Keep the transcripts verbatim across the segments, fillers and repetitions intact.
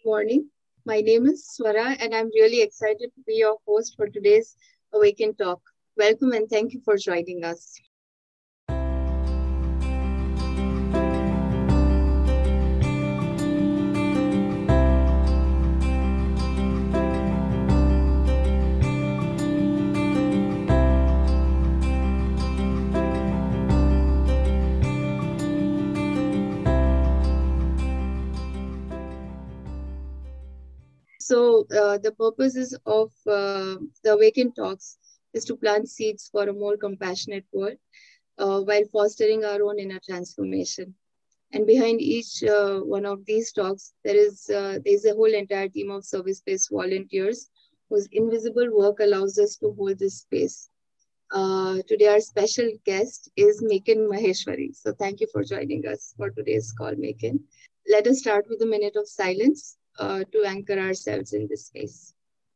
morning. My name is Swara, and I'm really excited to be your host for today's Awaken Talk. Welcome and thank you for joining us. So, uh, the purposes of uh, the Awaken Talks is to plant seeds for a more compassionate world uh, while fostering our own inner transformation. And behind each uh, one of these talks, there is uh, there is a whole entire team of service-based volunteers whose invisible work allows us to hold this space. Uh, today, our special guest is Mekin Maheshwari. So, thank you for joining us for today's call, Mekin. Let us start with a minute of silence uh, to anchor ourselves in this space.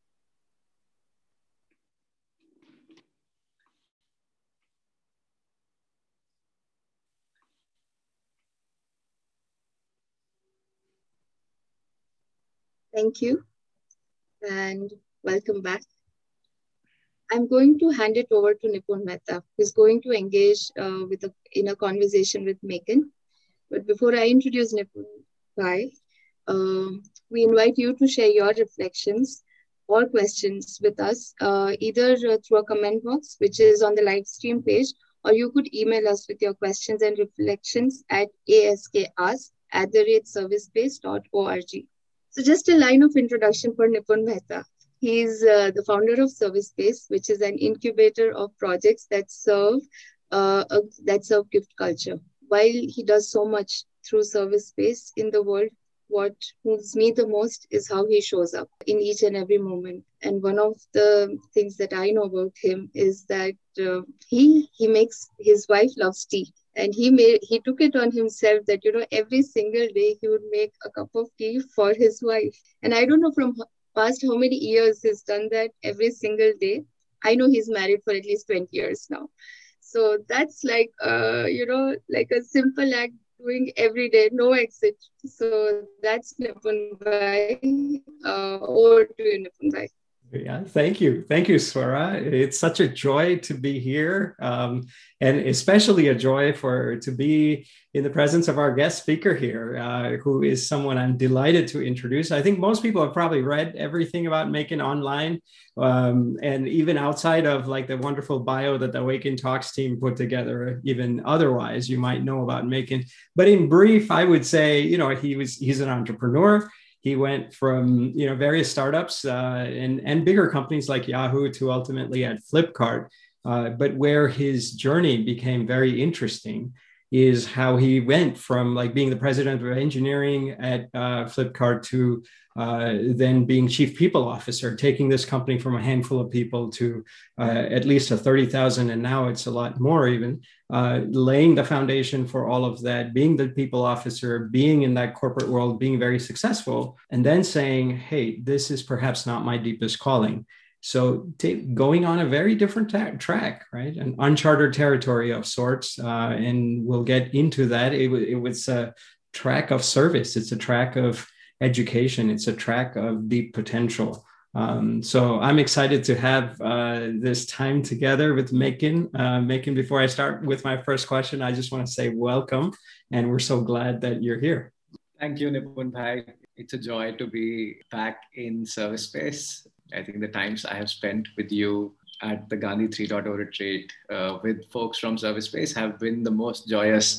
Thank you and welcome back. I'm going to hand it over to Nipun Mehta, who's going to engage uh, with a, in a conversation with Mekin. But before I introduce Nipun Bhai, uh, we invite you to share your reflections or questions with us, uh, either uh, through a comment box, which is on the live stream page, or you could email us with your questions and reflections at askask at the rate servicebase dot org. So just a line of introduction for Nipun Mehta. He is uh, the founder of ServiceSpace, which is an incubator of projects that serve uh, uh, that serve gift culture. While he does so much through ServiceSpace in the world, what moves me the most is how he shows up in each and every moment. And one of the things that I know about him is that uh, he he makes his wife loves tea. And he made he took it on himself that you know every single day he would make a cup of tea for his wife. And I don't know from past how many years he's done that every single day. I know he's married for at least twenty years now. So that's like uh, you know, like a simple act doing every day, no exit. So that's Nipun Bhai. Uh, over to you, Nipun Bhai. Yeah, thank you. Thank you, Swara. It's such a joy to be here, um, and especially a joy for to be in the presence of our guest speaker here, uh, who is someone I'm delighted to introduce. I think most people have probably read everything about Mekin online, um, and even outside of like the wonderful bio that the Awaken Talks team put together, even otherwise, you might know about Mekin. But in brief, I would say, you know, he was he's an entrepreneur. He went from you know various startups uh, and and bigger companies like Yahoo to ultimately at Flipkart. Uh, but where his journey became very interesting is how he went from like being the president of engineering at uh, Flipkart to uh, then being chief people officer, taking this company from a handful of people to uh, at least a thirty thousand, and now it's a lot more even, uh, laying the foundation for all of that, being the people officer, being in that corporate world, being very successful, and then saying, hey, this is perhaps not my deepest calling. So t- going on a very different ta- track, right? An uncharted territory of sorts. Uh, and we'll get into that. It, w- it was a track of service. It's a track of education. It's a track of deep potential. Um, so I'm excited to have uh, this time together with Mekin. Uh, Mekin, before I start with my first question, I just want to say welcome. And we're so glad that you're here. Thank you, Nipun Bhai. It's a joy to be back in ServiceSpace. I think the times I have spent with you at the Gandhi three point oh retreat uh, with folks from ServiceSpace have been the most joyous.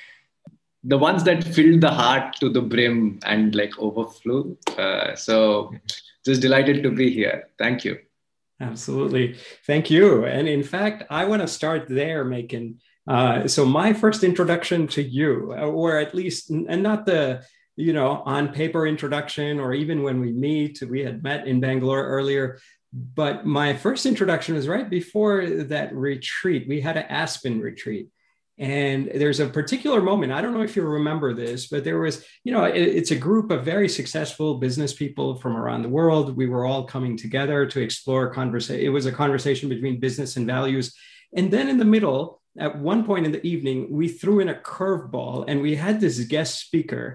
The ones that filled the heart to the brim and like overflew. Uh, so just delighted to be here. Thank you. Absolutely. Thank you. And in fact, I want to start there, Mekin. Uh, so my first introduction to you, or at least, and not the, you know, on paper introduction, or even when we meet, we had met in Bangalore earlier, but my first introduction was right before that retreat. We had an Aspen retreat. And there's a particular moment, I don't know if you remember this, but there was, you know, it, it's a group of very successful business people from around the world. We were all coming together to explore conversation. It was a conversation between business and values. And then in the middle, at one point in the evening, we threw in a curveball and we had this guest speaker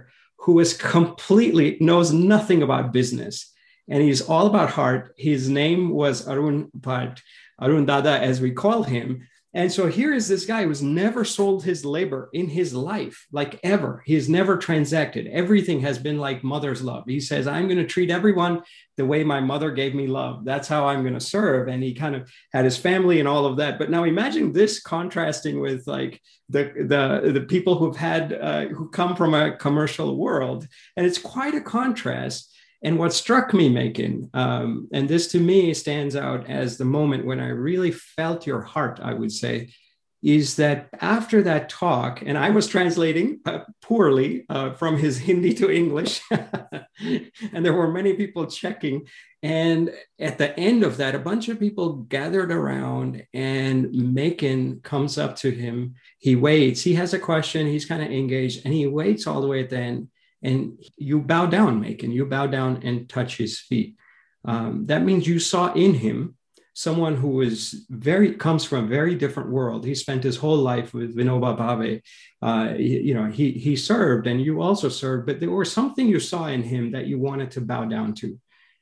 who is completely knows nothing about business, and he's all about heart. His name was Arun Bhatt, Arun Dada, as we call him. And so here is this guy who's never sold his labor in his life, like ever. He's never transacted. Everything has been like mother's love. He says, I'm going to treat everyone the way my mother gave me love. That's how I'm going to serve. And he kind of had his family and all of that. But now imagine this contrasting with like the, the, the people who've had, uh, who come from a commercial world. And it's quite a contrast. And what struck me, Maekan, um, and this to me stands out as the moment when I really felt your heart, I would say, is that after that talk, and I was translating uh, poorly uh, from his Hindi to English, and there were many people checking. And at the end of that, a bunch of people gathered around, and Maekan comes up to him. He waits. He has a question. He's kind of engaged, and he waits all the way at the end. And you bow down, Maekan, you bow down and touch his feet. Um, that means you saw in him someone who is very, comes from a very different world. He spent his whole life with Vinoba Bhave. Uh, you, you know, he, he served and you also served, but there was something you saw in him that you wanted to bow down to.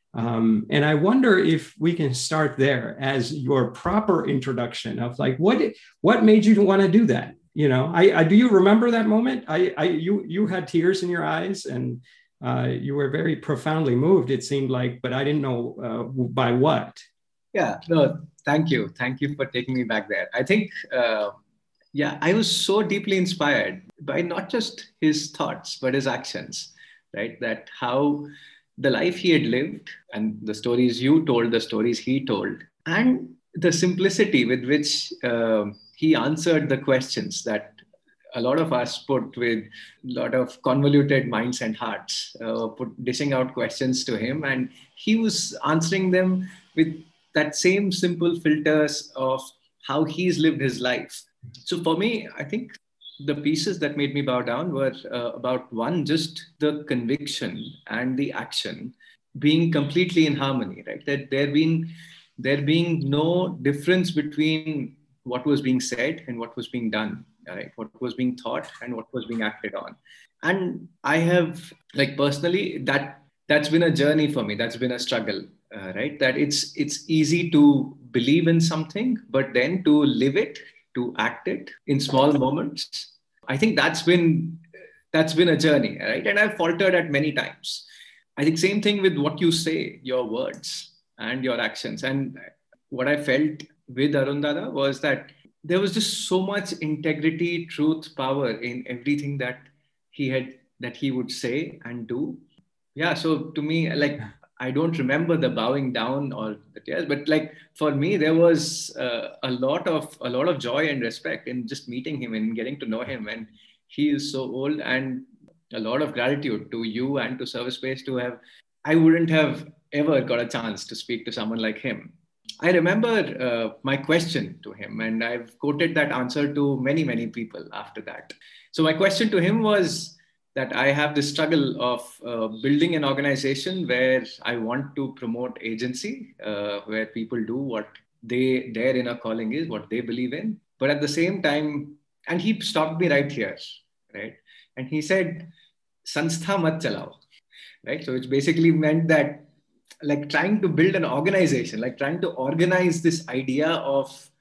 Um, and I wonder if we can start there as your proper introduction of like, what, what made you want to do that? You know, I, I do you remember that moment? I, I you you had tears in your eyes, and uh, you were very profoundly moved. It seemed like, but I didn't know uh, by what. Yeah, no, thank you, thank you for taking me back there. I think, uh, yeah, I was so deeply inspired by not just his thoughts but his actions, right? That how the life he had lived, and the stories you told, the stories he told, and the simplicity with which. Uh, He answered the questions that a lot of us put with a lot of convoluted minds and hearts, uh, put dishing out questions to him. And he was answering them with that same simple filters of how he's lived his life. So for me, I think the pieces that made me bow down were uh, about one, just the conviction and the action being completely in harmony, right? That there being, there being no difference between what was being said and what was being done, right? What was being thought and what was being acted on. And I have, like personally, that that's been a journey for me. That's been a struggle, uh, right? That it's it's easy to believe in something, but then to live it, to act it in small moments. I think that's been that's been a journey, right? And I've faltered at many times. I think same thing with what you say, your words and your actions. And what I felt with Arun Dada was that there was just so much integrity, truth, power in everything that he had, that he would say and do. Yeah. So to me, like, I don't remember the bowing down or the tears, but like for me, there was uh, a lot of, a lot of joy and respect in just meeting him and getting to know him. And he is so old, and a lot of gratitude to you and to ServiceSpace to have, I wouldn't have ever got a chance to speak to someone like him. I remember uh, my question to him, and I've quoted that answer to many, many people after that. So my question to him was that I have the struggle of uh, building an organization where I want to promote agency, uh, where people do what they, their inner calling is, what they believe in. But at the same time, and he stopped me right here, right? And he said, Sanstha mat chalao, right? So it's basically meant that like trying to build an organization, like trying to organize this idea of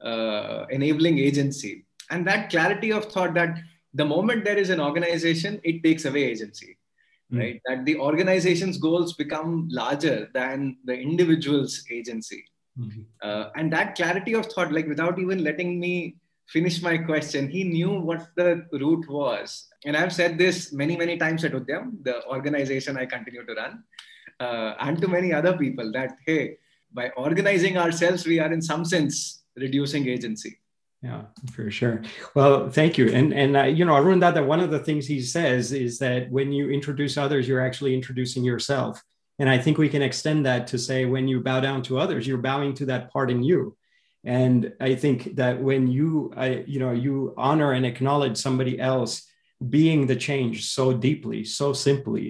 uh, enabling agency. And that clarity of thought that the moment there is an organization, it takes away agency, mm. right? That the organization's goals become larger than the individual's agency. Mm-hmm. Uh, and that clarity of thought, like without even letting me finish my question, he knew what the route was. And I've said this many, many times at Udyam, the organization I continue to run. Uh, and to many other people that, hey, by organizing ourselves, we are in some sense reducing agency. Yeah, for sure. Well, thank you. And, and uh, you know, Arun Dada, one of the things he says is that when you introduce others, you're actually introducing yourself. And I think we can extend that to say, when you bow down to others, you're bowing to that part in you. And I think that when you, I, you know, you honor and acknowledge somebody else being the change so deeply, so simply,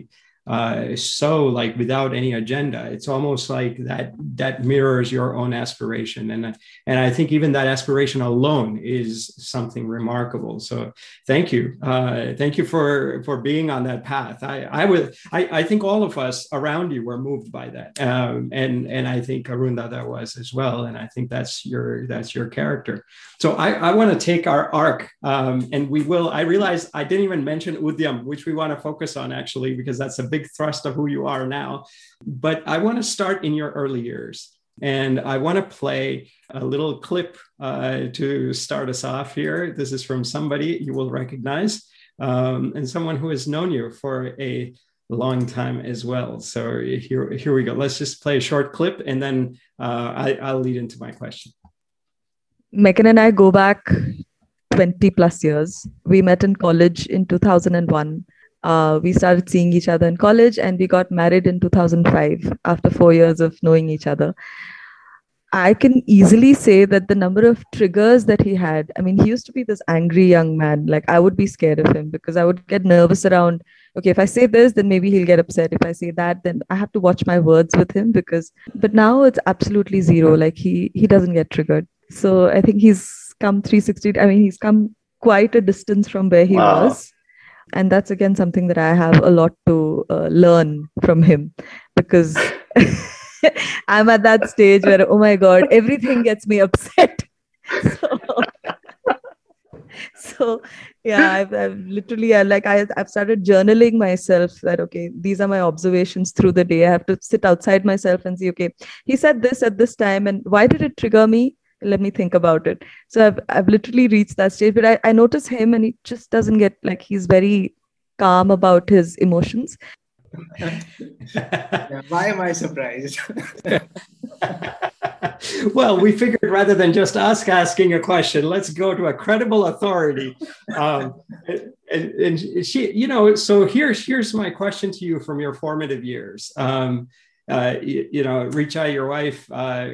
uh, so like without any agenda. It's almost like that that mirrors your own aspiration, and and I think even that aspiration alone is something remarkable. So thank you, uh, thank you for for being on that path. I I would I, I think all of us around you were moved by that, um, and and I think Arundhati was as well, and I think that's your that's your character. So I I want to take our arc, um, and we will. I realize I didn't even mention Udyam, which we want to focus on actually, because that's a big thrust of who you are now. But I want to start in your early years. And I want to play a little clip uh, to start us off here. This is from somebody you will recognize, um, and someone who has known you for a long time as well. So here, here we go. Let's just play a short clip, and then uh, I, I'll lead into my question. Meccan and I go back twenty plus years. We met in college in two thousand one. Uh, we started seeing each other in college, and we got married in two thousand five after four years of knowing each other. I can easily say that the number of triggers that he had, I mean, he used to be this angry young man. Like, I would be scared of him because I would get nervous around, okay, if I say this, then maybe he'll get upset. If I say that, then I have to watch my words with him because, but now it's absolutely zero. Like, he, he doesn't get triggered. So I think he's come three sixty. I mean, he's come quite a distance from where he wow. was. And that's, again, something that I have a lot to uh, learn from him because I'm at that stage where, oh my God, everything gets me upset. So, so yeah, I've, I've literally, I, like, I, I've started journaling myself that, okay, these are my observations through the day. I have to sit outside myself and see, okay, he said this at this time, and why did it trigger me? Let me think about it. So I've, I've literally reached that stage, but I, I notice him and he just doesn't get, like, he's very calm about his emotions. Yeah, why am I surprised? Well, we figured rather than just us asking a question, let's go to a credible authority. Um, and, and she, you know, so here's here's my question to you from your formative years. Um, uh, you, you know, Richa, your wife, uh,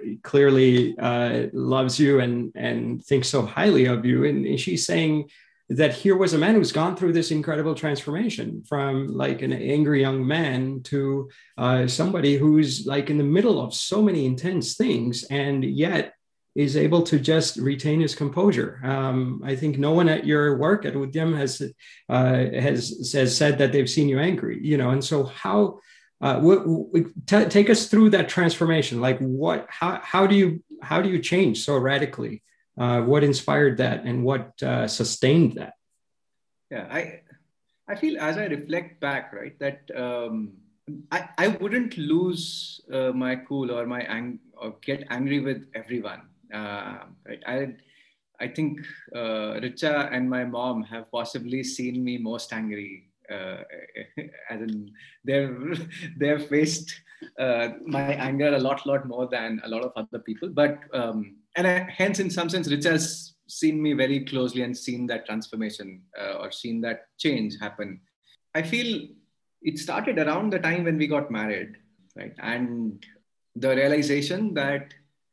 clearly uh, loves you and and thinks so highly of you, and she's saying that here was a man who's gone through this incredible transformation from like an angry young man to uh, somebody who's like in the middle of so many intense things and yet is able to just retain his composure. Um, I think no one at your work at Udyam has, uh, has, has said that they've seen you angry, you know, and so how, uh, w- w- t- take us through that transformation. Like what, how, how do you, how do you change so radically? Uh, what inspired that and what uh, sustained that? Yeah, I I feel as I reflect back, right, that um, I, I wouldn't lose uh, my cool or my ang- or get angry with everyone. Uh, right, I I think uh, Richa and my mom have possibly seen me most angry. Uh, as in they've they've faced uh, my anger a lot, lot more than a lot of other people. But um, and I, hence, in some sense, Rich has seen me very closely and seen that transformation uh, or seen that change happen. I feel it started around the time when we got married, right? And the realization that,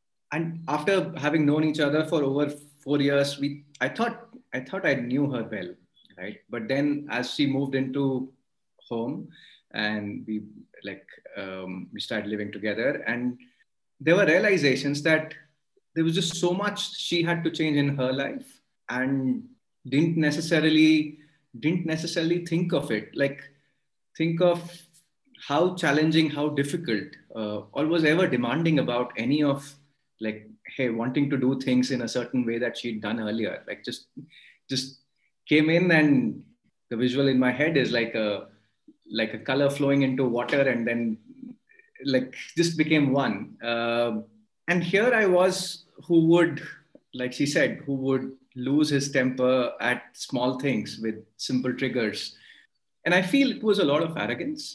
and after having known each other for over four years, we I thought I thought I knew her well, right? But then as she moved into home and we like um, we started living together, and there were realizations that there was just so much she had to change in her life and didn't necessarily didn't necessarily think of it like think of how challenging, how difficult uh, or was ever demanding about any of like, hey, wanting to do things in a certain way that she'd done earlier. Like just just came in, and the visual in my head is like a like a color flowing into water and then like just became one. Uh, and here I was, who would, like she said, who would lose his temper at small things with simple triggers. And I feel it was a lot of arrogance.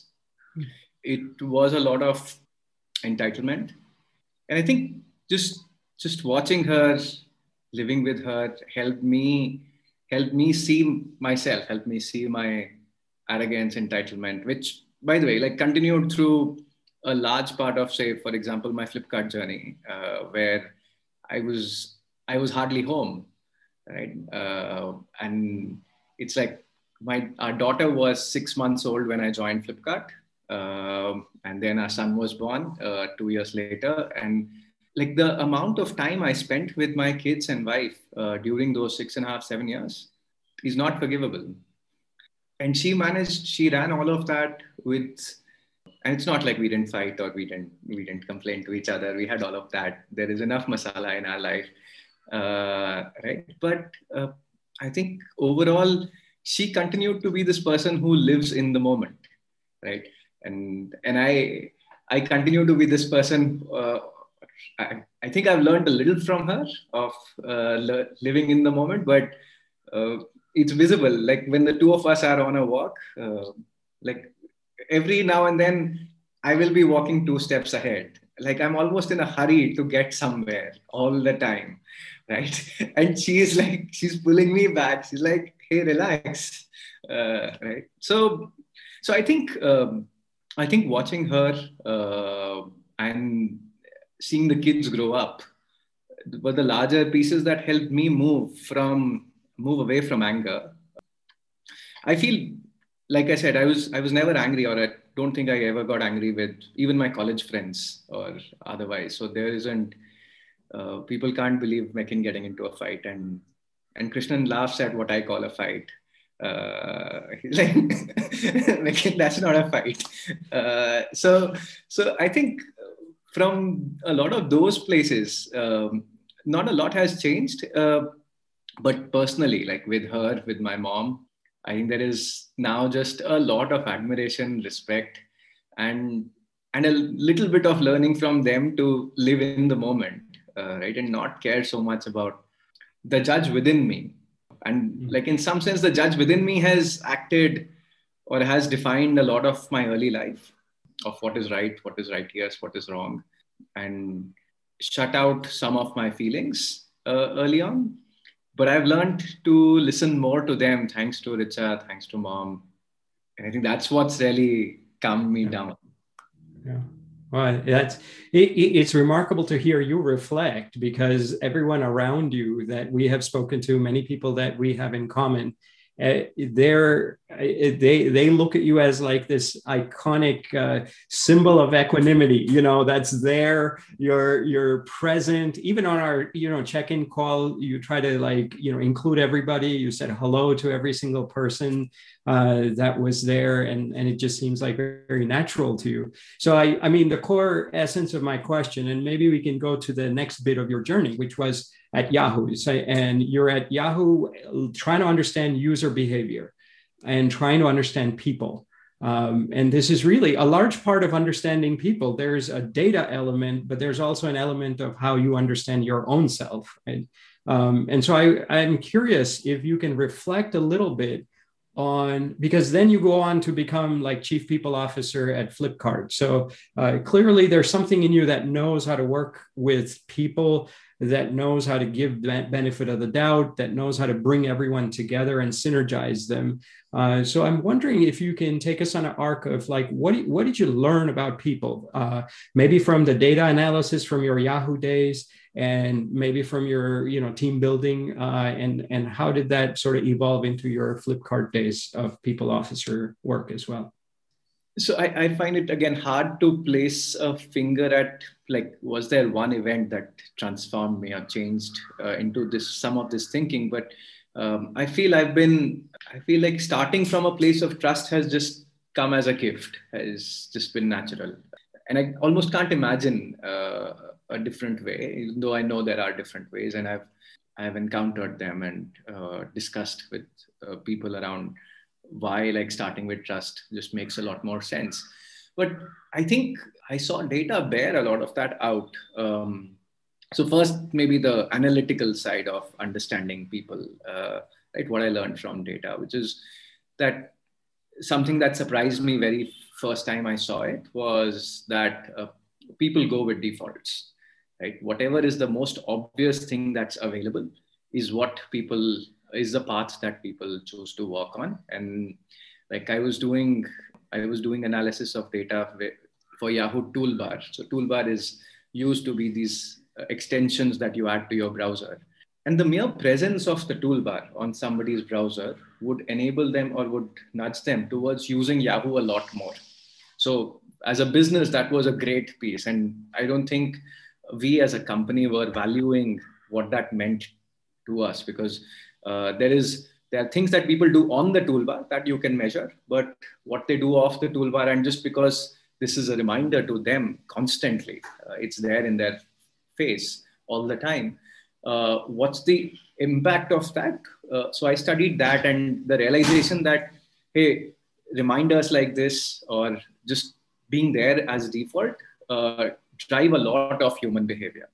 It was a lot of entitlement. And I think just just watching her, living with her, helped me helped me see myself, helped me see my arrogance, entitlement, which, by the way, like continued through a large part of, say, for example, my Flipkart journey, uh, where I was I was hardly home, right? Uh, and it's like my our daughter was six months old when I joined Flipkart. Um, and then our son was born uh, two years later. And like the amount of time I spent with my kids and wife uh, during those six and a half, seven years is not forgivable. And she managed, she ran all of that with, and it's not like we didn't fight or we didn't, we didn't complain to each other. We had all of that. There is enough masala in our life, uh, right? But uh, I think overall, she continued to be this person who lives in the moment, right? And and I I continue to be this person. Uh, I, I think I've learned a little from her of uh, le- living in the moment, but uh, it's visible. Like when the two of us are on a walk, uh, like every now and then I will be walking two steps ahead. Like I'm almost in a hurry to get somewhere all the time, right? And she is like, she's pulling me back. She's like, hey, relax, uh, right? So, so I think. Um, I think watching her uh, and seeing the kids grow up were the larger pieces that helped me move from move away from anger. I feel, like I said, I was I was never angry, or I don't think I ever got angry with even my college friends or otherwise. So there isn't. Uh, people can't believe Mekin getting into a fight, and and Krishnan laughs at what I call a fight. Uh, he's like, that's not a fight. Uh, so, so I think from a lot of those places, um, not a lot has changed. Uh, but personally, like with her, with my mom, I think there is now just a lot of admiration, respect, and and a little bit of learning from them to live in the moment, uh, right, and not care so much about the judge within me. And like in some sense, the judge within me has acted or has defined a lot of my early life of what is right, what is right here, what is wrong, and shut out some of my feelings uh, early on. But I've learned to listen more to them thanks to Richa, thanks to mom. And I think that's what's really calmed me yeah. down. Yeah. Well, that's it, it's remarkable to hear you reflect, because everyone around you that we have spoken to, many people that we have in common, uh, they're they they look at you as like this iconic uh, symbol of equanimity. You know, that's there. You're you're present. Even on our you know check-in call, you try to like you know include everybody. You said hello to every single person uh, that was there, and and it just seems like very, very natural to you. So I I mean the core essence of my question, and maybe we can go to the next bit of your journey, which was at Yahoo. So, and you're at Yahoo trying to understand user behavior and trying to understand people. Um, and this is really a large part of understanding people. There's a data element, but there's also an element of how you understand your own self. Right? Um, and so I, I'm curious if you can reflect a little bit on, because then you go on to become like chief people officer at Flipkart. So uh, clearly there's something in you that knows how to work with people, that knows how to give that benefit of the doubt, that knows how to bring everyone together and synergize them. Uh, so I'm wondering if you can take us on an arc of like, what, what did you learn about people? Uh, maybe from the data analysis from your Yahoo days, and maybe from your you know, team building, uh, and, and how did that sort of evolve into your Flipkart days of people officer work as well? So I, I find it again hard to place a finger at like, was there one event that transformed me or changed uh, into this, some of this thinking? But um, I feel I've been, I feel like starting from a place of trust has just come as a gift, has just been natural. And I almost can't imagine uh, a different way, even though I know there are different ways, and I've, I've encountered them and uh, discussed with uh, people around why like starting with trust just makes a lot more sense. But I think I saw data bear a lot of that out. Um, so first, maybe the analytical side of understanding people, uh, right? What I learned from data, which is that something that surprised me very first time I saw it was that uh, people go with defaults, right? Whatever is the most obvious thing that's available is what people is the path that people choose to walk on. And like I was doing, I was doing analysis of data for Yahoo Toolbar. So Toolbar is used to be these extensions that you add to your browser. And the mere presence of the toolbar on somebody's browser would enable them or would nudge them towards using Yahoo a lot more. So as a business, that was a great piece. And I don't think we as a company were valuing what that meant to us, because uh, there is there are things that people do on the toolbar that you can measure, but what they do off the toolbar, and just because this is a reminder to them constantly, uh, it's there in their face all the time. Uh, what's the impact of that? Uh, so I studied that, and the realization that, hey, reminders like this or just being there as default uh, drive a lot of human behavior.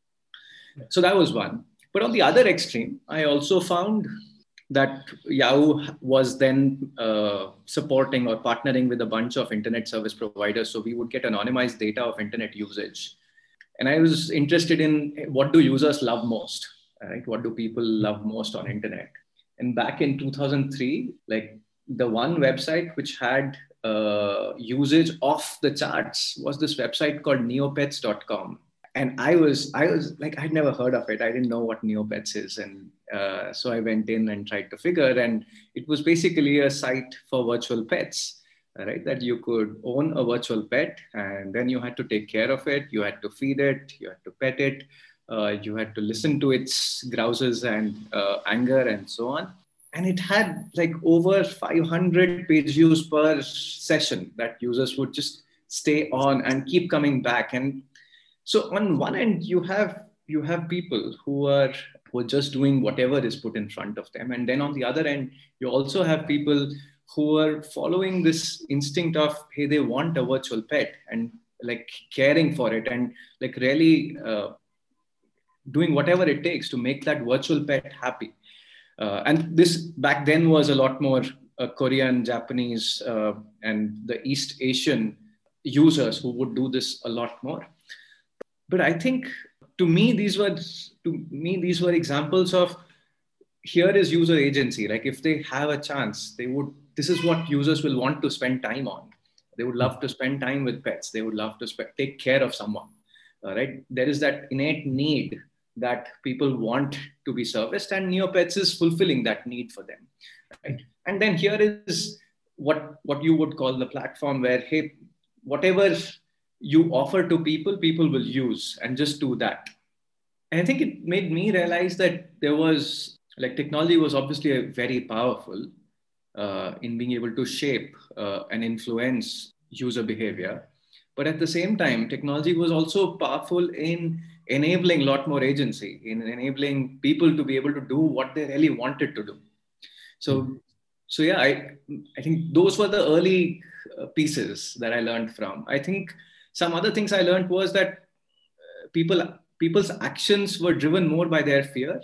So that was one. But on the other extreme, I also found that Yahoo was then uh, supporting or partnering with a bunch of internet service providers. So we would get anonymized data of internet usage. And I was interested in what do users love most, right? What do people love most on internet? And back in two thousand three, like the one website which had uh, usage off the charts was this website called neopets dot com. And I was, I was like, I'd never heard of it. I didn't know what Neopets is. And uh, so I went in and tried to figure, and it was basically a site for virtual pets, right? That you could own a virtual pet, and then you had to take care of it. You had to feed it, you had to pet it. Uh, you had to listen to its grouses and uh, anger and so on. And it had like over five hundred page views per session that users would just stay on and keep coming back. And so on one end, you have you have people who are who are just doing whatever is put in front of them. And then on the other end, you also have people who are following this instinct of, hey, they want a virtual pet and like caring for it and like really uh, doing whatever it takes to make that virtual pet happy. Uh, and this back then was a lot more uh, Korean, Japanese, uh, and the East Asian users who would do this a lot more. But I think to me, these were to me, these were examples of here is user agency. Like if they have a chance, they would, this is what users will want to spend time on. They would love to spend time with pets. They would love to spe- take care of someone, uh, right? There is that innate need that people want to be serviced, and Neopets is fulfilling that need for them, right? And then here is what, what you would call the platform where, hey, whatever you offer to people, people will use and just do that. And I think it made me realize that there was, like technology was obviously a very powerful uh, in being able to shape uh, and influence user behavior. But at the same time, technology was also powerful in enabling a lot more agency, in enabling people to be able to do what they really wanted to do. So, mm-hmm. so yeah, I, I think those were the early uh, pieces that I learned from. I think some other things I learned was that uh, people, people's actions were driven more by their fear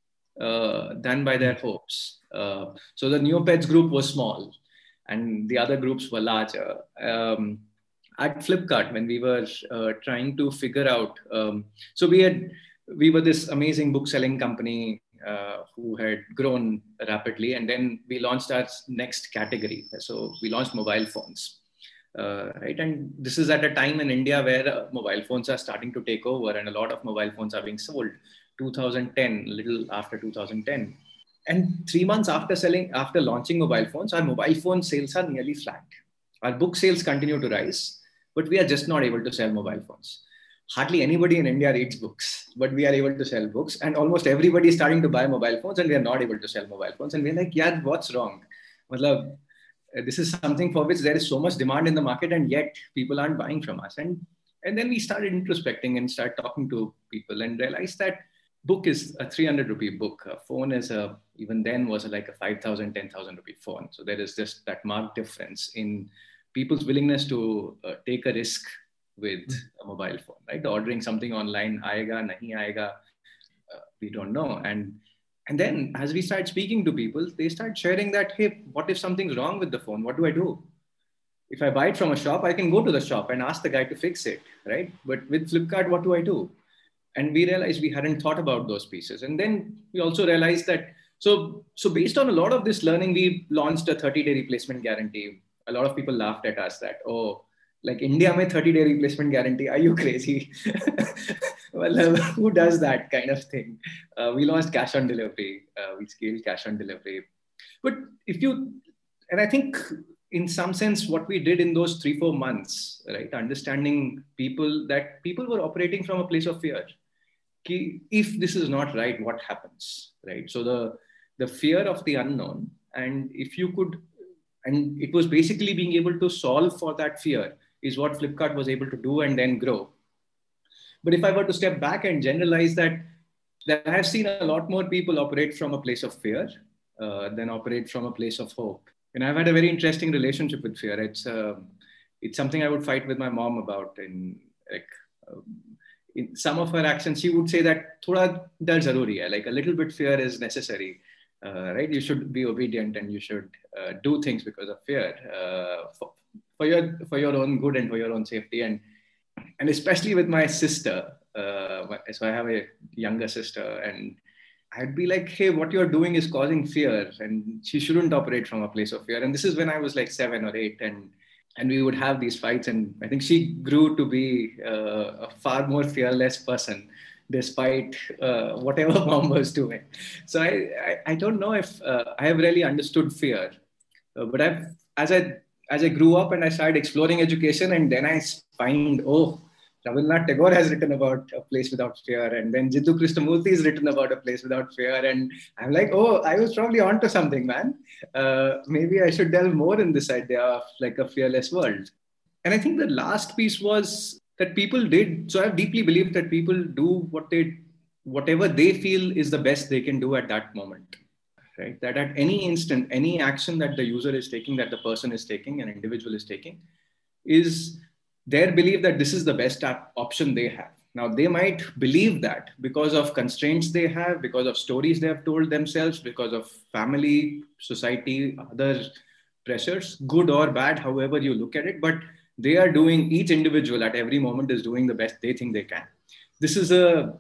uh, than by their hopes. Uh, so the Neopets group was small and the other groups were larger. Um, at Flipkart, when we were uh, trying to figure out, um, so we had, we were this amazing book selling company uh, who had grown rapidly. And then we launched our next category. So we launched mobile phones. Uh, right. And this is at a time in India where uh, mobile phones are starting to take over and a lot of mobile phones are being sold. two thousand ten, a little after two thousand ten. And three months after selling, after launching mobile phones, our mobile phone sales are nearly flat. Our book sales continue to rise, but we are just not able to sell mobile phones. Hardly anybody in India reads books, but we are able to sell books. And almost everybody is starting to buy mobile phones and we are not able to sell mobile phones. And we're like, yeah, what's wrong? Matlab, this is something for which there is so much demand in the market and yet people aren't buying from us. And, and then we started introspecting and started talking to people and realized that book is a three hundred rupee book. A phone is a, even then was like a five thousand, ten thousand rupee phone. So there is just that marked difference in people's willingness to uh, take a risk with a mobile phone, right? Ordering something online, aayega, nahi aayega, uh, we don't know. And And then as we start speaking to people, they start sharing that, hey, what if something's wrong with the phone? What do I do? If I buy it from a shop, I can go to the shop and ask the guy to fix it, right? But with Flipkart, what do I do? And we realized we hadn't thought about those pieces. And then we also realized that, so, so based on a lot of this learning, we launched a thirty day replacement guarantee. A lot of people laughed at us that, oh, like India mein thirty day replacement guarantee, are you crazy? well, uh, who does that kind of thing? Uh, we launched cash on delivery. Uh, we scaled cash on delivery. But if you, and I think in some sense, what we did in those three, four months, right? Understanding people, that people were operating from a place of fear. If this is not right, what happens, right? So the, the fear of the unknown, and if you could, and it was basically being able to solve for that fear is what Flipkart was able to do and then grow. But if I were to step back and generalize that, that I have seen a lot more people operate from a place of fear uh, than operate from a place of hope. And I've had a very interesting relationship with fear. It's uh, it's something I would fight with my mom about. In like um, in some of her actions, she would say that thoda dar zaruri hai, like a little bit fear is necessary, uh, right? You should be obedient and you should uh, do things because of fear uh, for, for your for your own good and for your own safety. And and especially with my sister, uh, so I have a younger sister, and I'd be like, hey, what you're doing is causing fear, and she shouldn't operate from a place of fear. And this is when I was like seven or eight, and and we would have these fights. And I think she grew to be uh, a far more fearless person, despite uh, whatever mom was doing. So I, I, I don't know if uh, I have really understood fear, uh, but I've, as I as I grew up and I started exploring education, and then I find, oh, Rabindranath Tagore has written about a place without fear, and then Jiddu Krishnamurti has written about a place without fear, and I'm like, oh, I was probably onto something, man. Uh, maybe I should delve more in this idea of like a fearless world. And I think the last piece was that people did. So I deeply believe that people do what they, whatever they feel is the best they can do at that moment, right? That at any instant, any action that the user is taking, that the person is taking, an individual is taking, is their belief that this is the best option they have. Now, they might believe that because of constraints they have, because of stories they have told themselves, because of family, society, other pressures, good or bad, however you look at it. But they are doing, each individual at every moment is doing the best they think they can. This is a,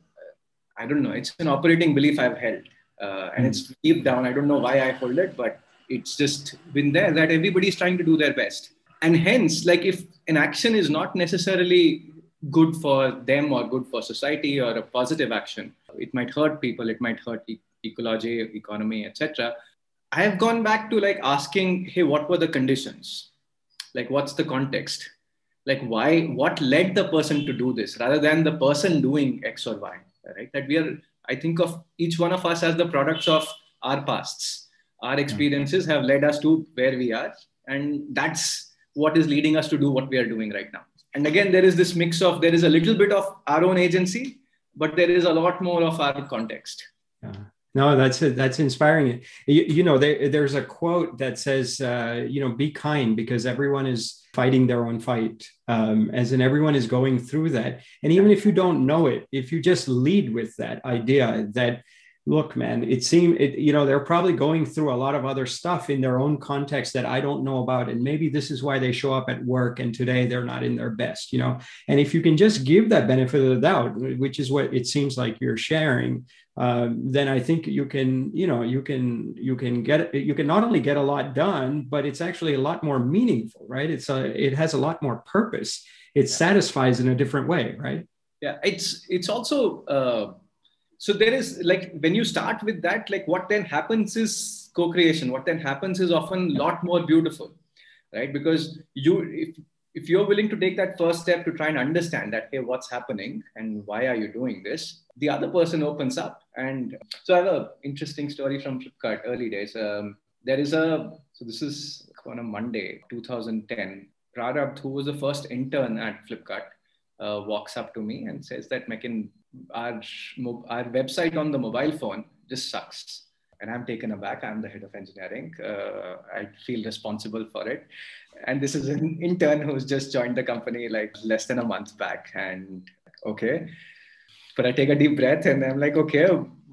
I don't know, it's an operating belief I've held. Uh, and mm. it's deep down. I don't know why I hold it, but it's just been there that everybody's trying to do their best. And hence, like if an action is not necessarily good for them or good for society or a positive action, it might hurt people, it might hurt e- ecology, economy, et cetera. I have gone back to like asking, hey, what were the conditions? Like, what's the context? Like, why, what led the person to do this rather than the person doing X or Y, right? That we are, I think of each one of us as the products of our pasts. Our experiences have led us to where we are. And that's what is leading us to do what we are doing right now. And again, there is this mix of, there is a little bit of our own agency, but there is a lot more of our context. Yeah. No, that's that's inspiring. You, you know, there, there's a quote that says, uh, you know, be kind because everyone is fighting their own fight, um, as in everyone is going through that. And even if you don't know it, if you just lead with that idea that, look, man, it seems, it, you know, they're probably going through a lot of other stuff in their own context that I don't know about. And maybe this is why they show up at work and today they're not in their best, you know. And if you can just give that benefit of the doubt, which is what it seems like you're sharing, um, then I think you can, you know, you can, you can get, you can not only get a lot done, but it's actually a lot more meaningful, right? It's a, it has a lot more purpose. It satisfies in a different way, right? Yeah, it's, it's also, uh... So there is like, when you start with that, like what then happens is co-creation. What then happens is often a lot more beautiful, right? Because you, if, if you're willing to take that first step to try and understand that, hey, what's happening and why are you doing this? The other person opens up. And so I have an interesting story from Flipkart early days. Um, there is a, so this is on a Monday, two thousand ten, Prarabdh, who was the first intern at Flipkart, uh, walks up to me and says that, Mekin, Our, our website on the mobile phone just sucks. And I'm taken aback. I'm the head of engineering. Uh, I feel responsible for it. And this is an intern who's just joined the company like less than a month back. And okay. But I take a deep breath and I'm like, okay,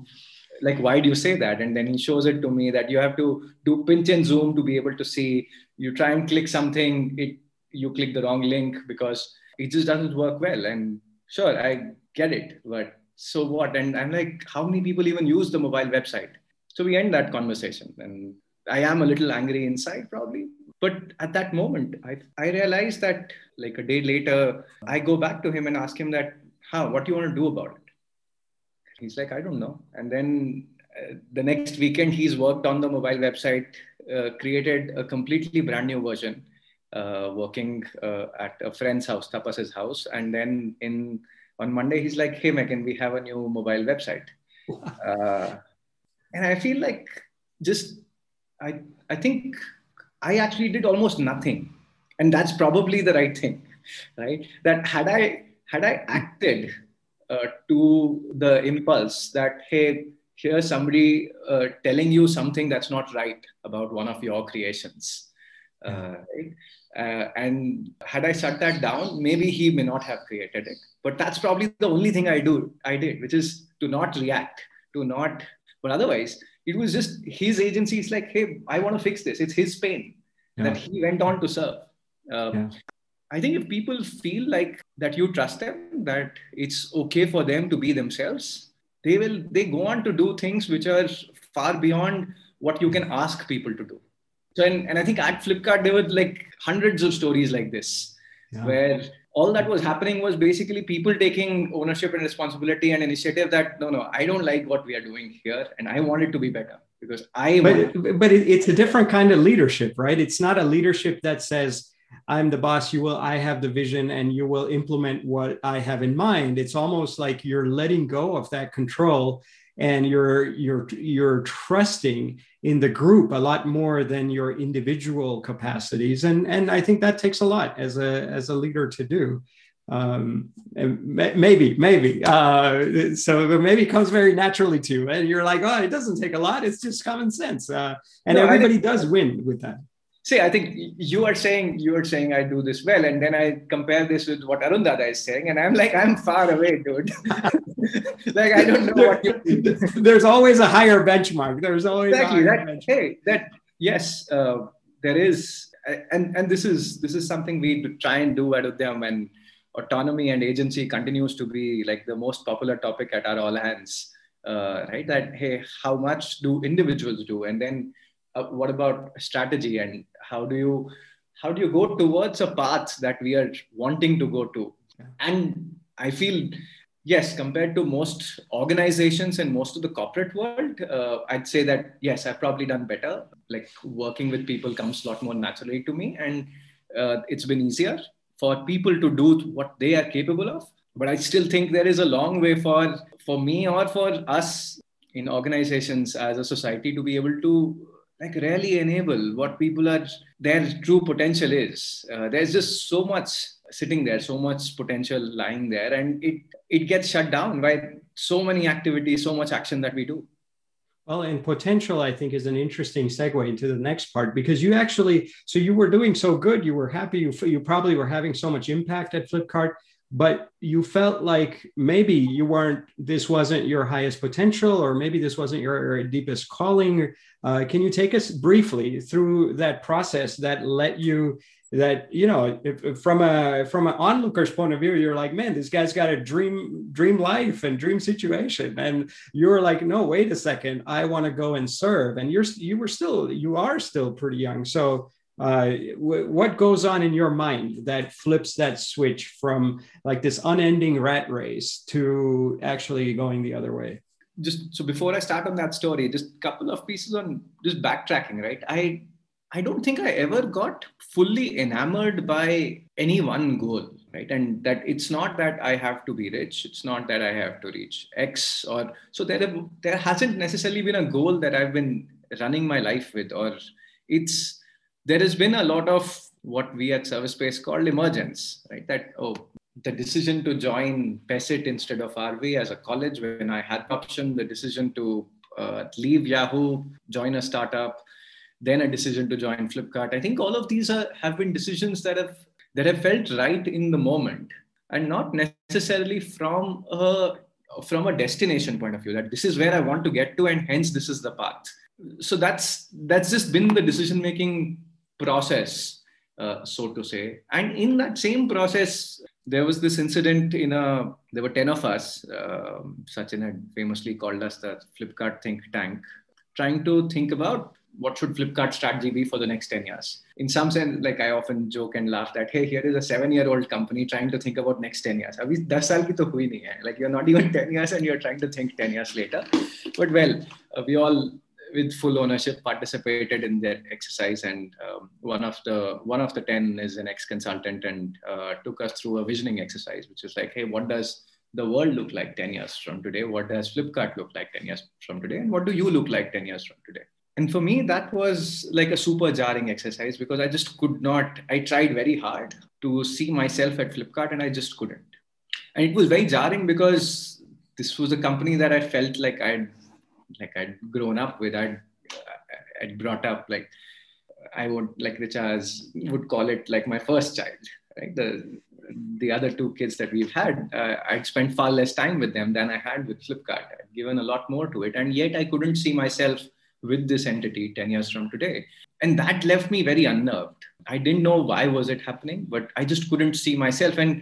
like, why do you say that? And then he shows it to me that you have to do pinch and zoom to be able to see. You try and click something, it you click the wrong link because it just doesn't work well. And sure, I get it, but so what? And I'm like, how many people even use the mobile website? So we end that conversation, and I am a little angry inside probably. But at that moment, I, I realized that like a day later, I go back to him and ask him that, how, what do you want to do about it? He's like, I don't know. And then uh, the next weekend, he's worked on the mobile website, uh, created a completely brand new version, uh, working uh, at a friend's house, Tapas's house. And then in on Monday, he's like, hey, Megan, we have a new mobile website. Uh, and I feel like just, I, I think I actually did almost nothing. And that's probably the right thing, right? That had I, had I acted uh, to the impulse that, hey, here's somebody uh, telling you something that's not right about one of your creations. Uh, right? uh, and had I shut that down, maybe he may not have created it. But that's probably the only thing I do, I did, which is to not react, to not, but otherwise, it was just his agency. It's like, hey, I want to fix this. It's his pain yeah. that he went on to serve. Um, yeah. I think if people feel like that you trust them, that it's okay for them to be themselves, they will, they go on to do things which are far beyond what you can ask people to do. So, and, and I think at Flipkart, there were like hundreds of stories like this, yeah. where all that was happening was basically people taking ownership and responsibility and initiative that, no, no, I don't like what we are doing here and I want it to be better because I But, want it, but it, it's a different kind of leadership, right? It's not a leadership that says, I'm the boss, you will, I have the vision and you will implement what I have in mind. It's almost like you're letting go of that control and you're, you're, you're trusting in the group a lot more than your individual capacities. And, and I think that takes a lot as a, as a leader to do. Um, and maybe, maybe, uh, so maybe it comes very naturally to you and you're like, oh, it doesn't take a lot. It's just common sense. Uh, and no, everybody think, does win with that. See, I think you are saying, you are saying I do this well. And then I compare this with what Arun Dada is saying. And I'm like, I'm far away, dude. Like, I don't know there, what you There's always a higher benchmark. There's always exactly a higher that. benchmark. Hey, that, yes, uh, there is. And, and this is, this is something we try and do at Udyam, and autonomy and agency continues to be like the most popular topic at our all hands, uh, right? That, hey, how much do individuals do? And then uh, what about strategy? And how do you, how do you go towards a path that we are wanting to go to? And I feel, yes, compared to most organizations and most of the corporate world, uh, I'd say that, yes, I've probably done better. Like working with people comes a lot more naturally to me. And uh, it's been easier for people to do what they are capable of. But I still think there is a long way for, for me or for us in organizations as a society to be able to like really enable what people are, their true potential is. Uh, there's just so much sitting there, so much potential lying there, and it, it gets shut down by so many activities, so much action that we do. Well, and potential, I think, is an interesting segue into the next part, because you actually, so you were doing so good, you were happy, you, you probably were having so much impact at Flipkart, but you felt like maybe you weren't, this wasn't your highest potential, or maybe this wasn't your, your deepest calling. Uh, can you take us briefly through that process that let you, that, you know, if, if from a from an onlooker's point of view, you're like, man, this guy's got a dream, dream life and dream situation. And you're like, no, wait a second, I want to go and serve. And you're, you were still, you are still pretty young. So uh, w- what goes on in your mind that flips that switch from like this unending rat race to actually going the other way? Just so before I start on that story, just a couple of pieces on just backtracking, right? I I don't think I ever got fully enamored by any one goal, right? And that it's not that I have to be rich. It's not that I have to reach X or so there, have, there hasn't necessarily been a goal that I've been running my life with, or it's, there has been a lot of what we at ServiceSpace called emergence, right? That, oh, the decision to join PESIT instead of R V as a college when I had the option, the decision to uh, leave Yahoo, join a startup, then a decision to join Flipkart. I think all of these are, have been decisions that have that have felt right in the moment, and not necessarily from a from a destination point of view, that this is where I want to get to and hence this is the path. So that's that's just been the decision making process, uh, so to say. And in that same process, there was this incident in a, there were ten of us, uh, Sachin had famously called us the Flipkart think tank, trying to think about what should Flipkart's strategy be for the next ten years? In some sense, like I often joke and laugh that, hey, here is a seven-year-old company trying to think about next ten years. Abhi ten saal ki to hui nahi hai. Like you're not even ten years and you're trying to think ten years later. But well, uh, we all, with full ownership, participated in that exercise. And um, one of the one of the ten is an ex-consultant and uh, took us through a visioning exercise, which is like, hey, what does the world look like ten years from today? What does Flipkart look like ten years from today? And what do you look like ten years from today? And for me, that was like a super jarring exercise because I just could not, I tried very hard to see myself at Flipkart and I just couldn't. And it was very jarring because this was a company that I felt like I'd, like I'd grown up with, I'd, I'd brought up, like I would, like Richaz would call it like my first child, right? The, the other two kids that we've had, uh, I'd spent far less time with them than I had with Flipkart. I'd given a lot more to it. And yet I couldn't see myself with this entity ten years from today. And that left me very unnerved. I didn't know why was it happening, but I just couldn't see myself. And,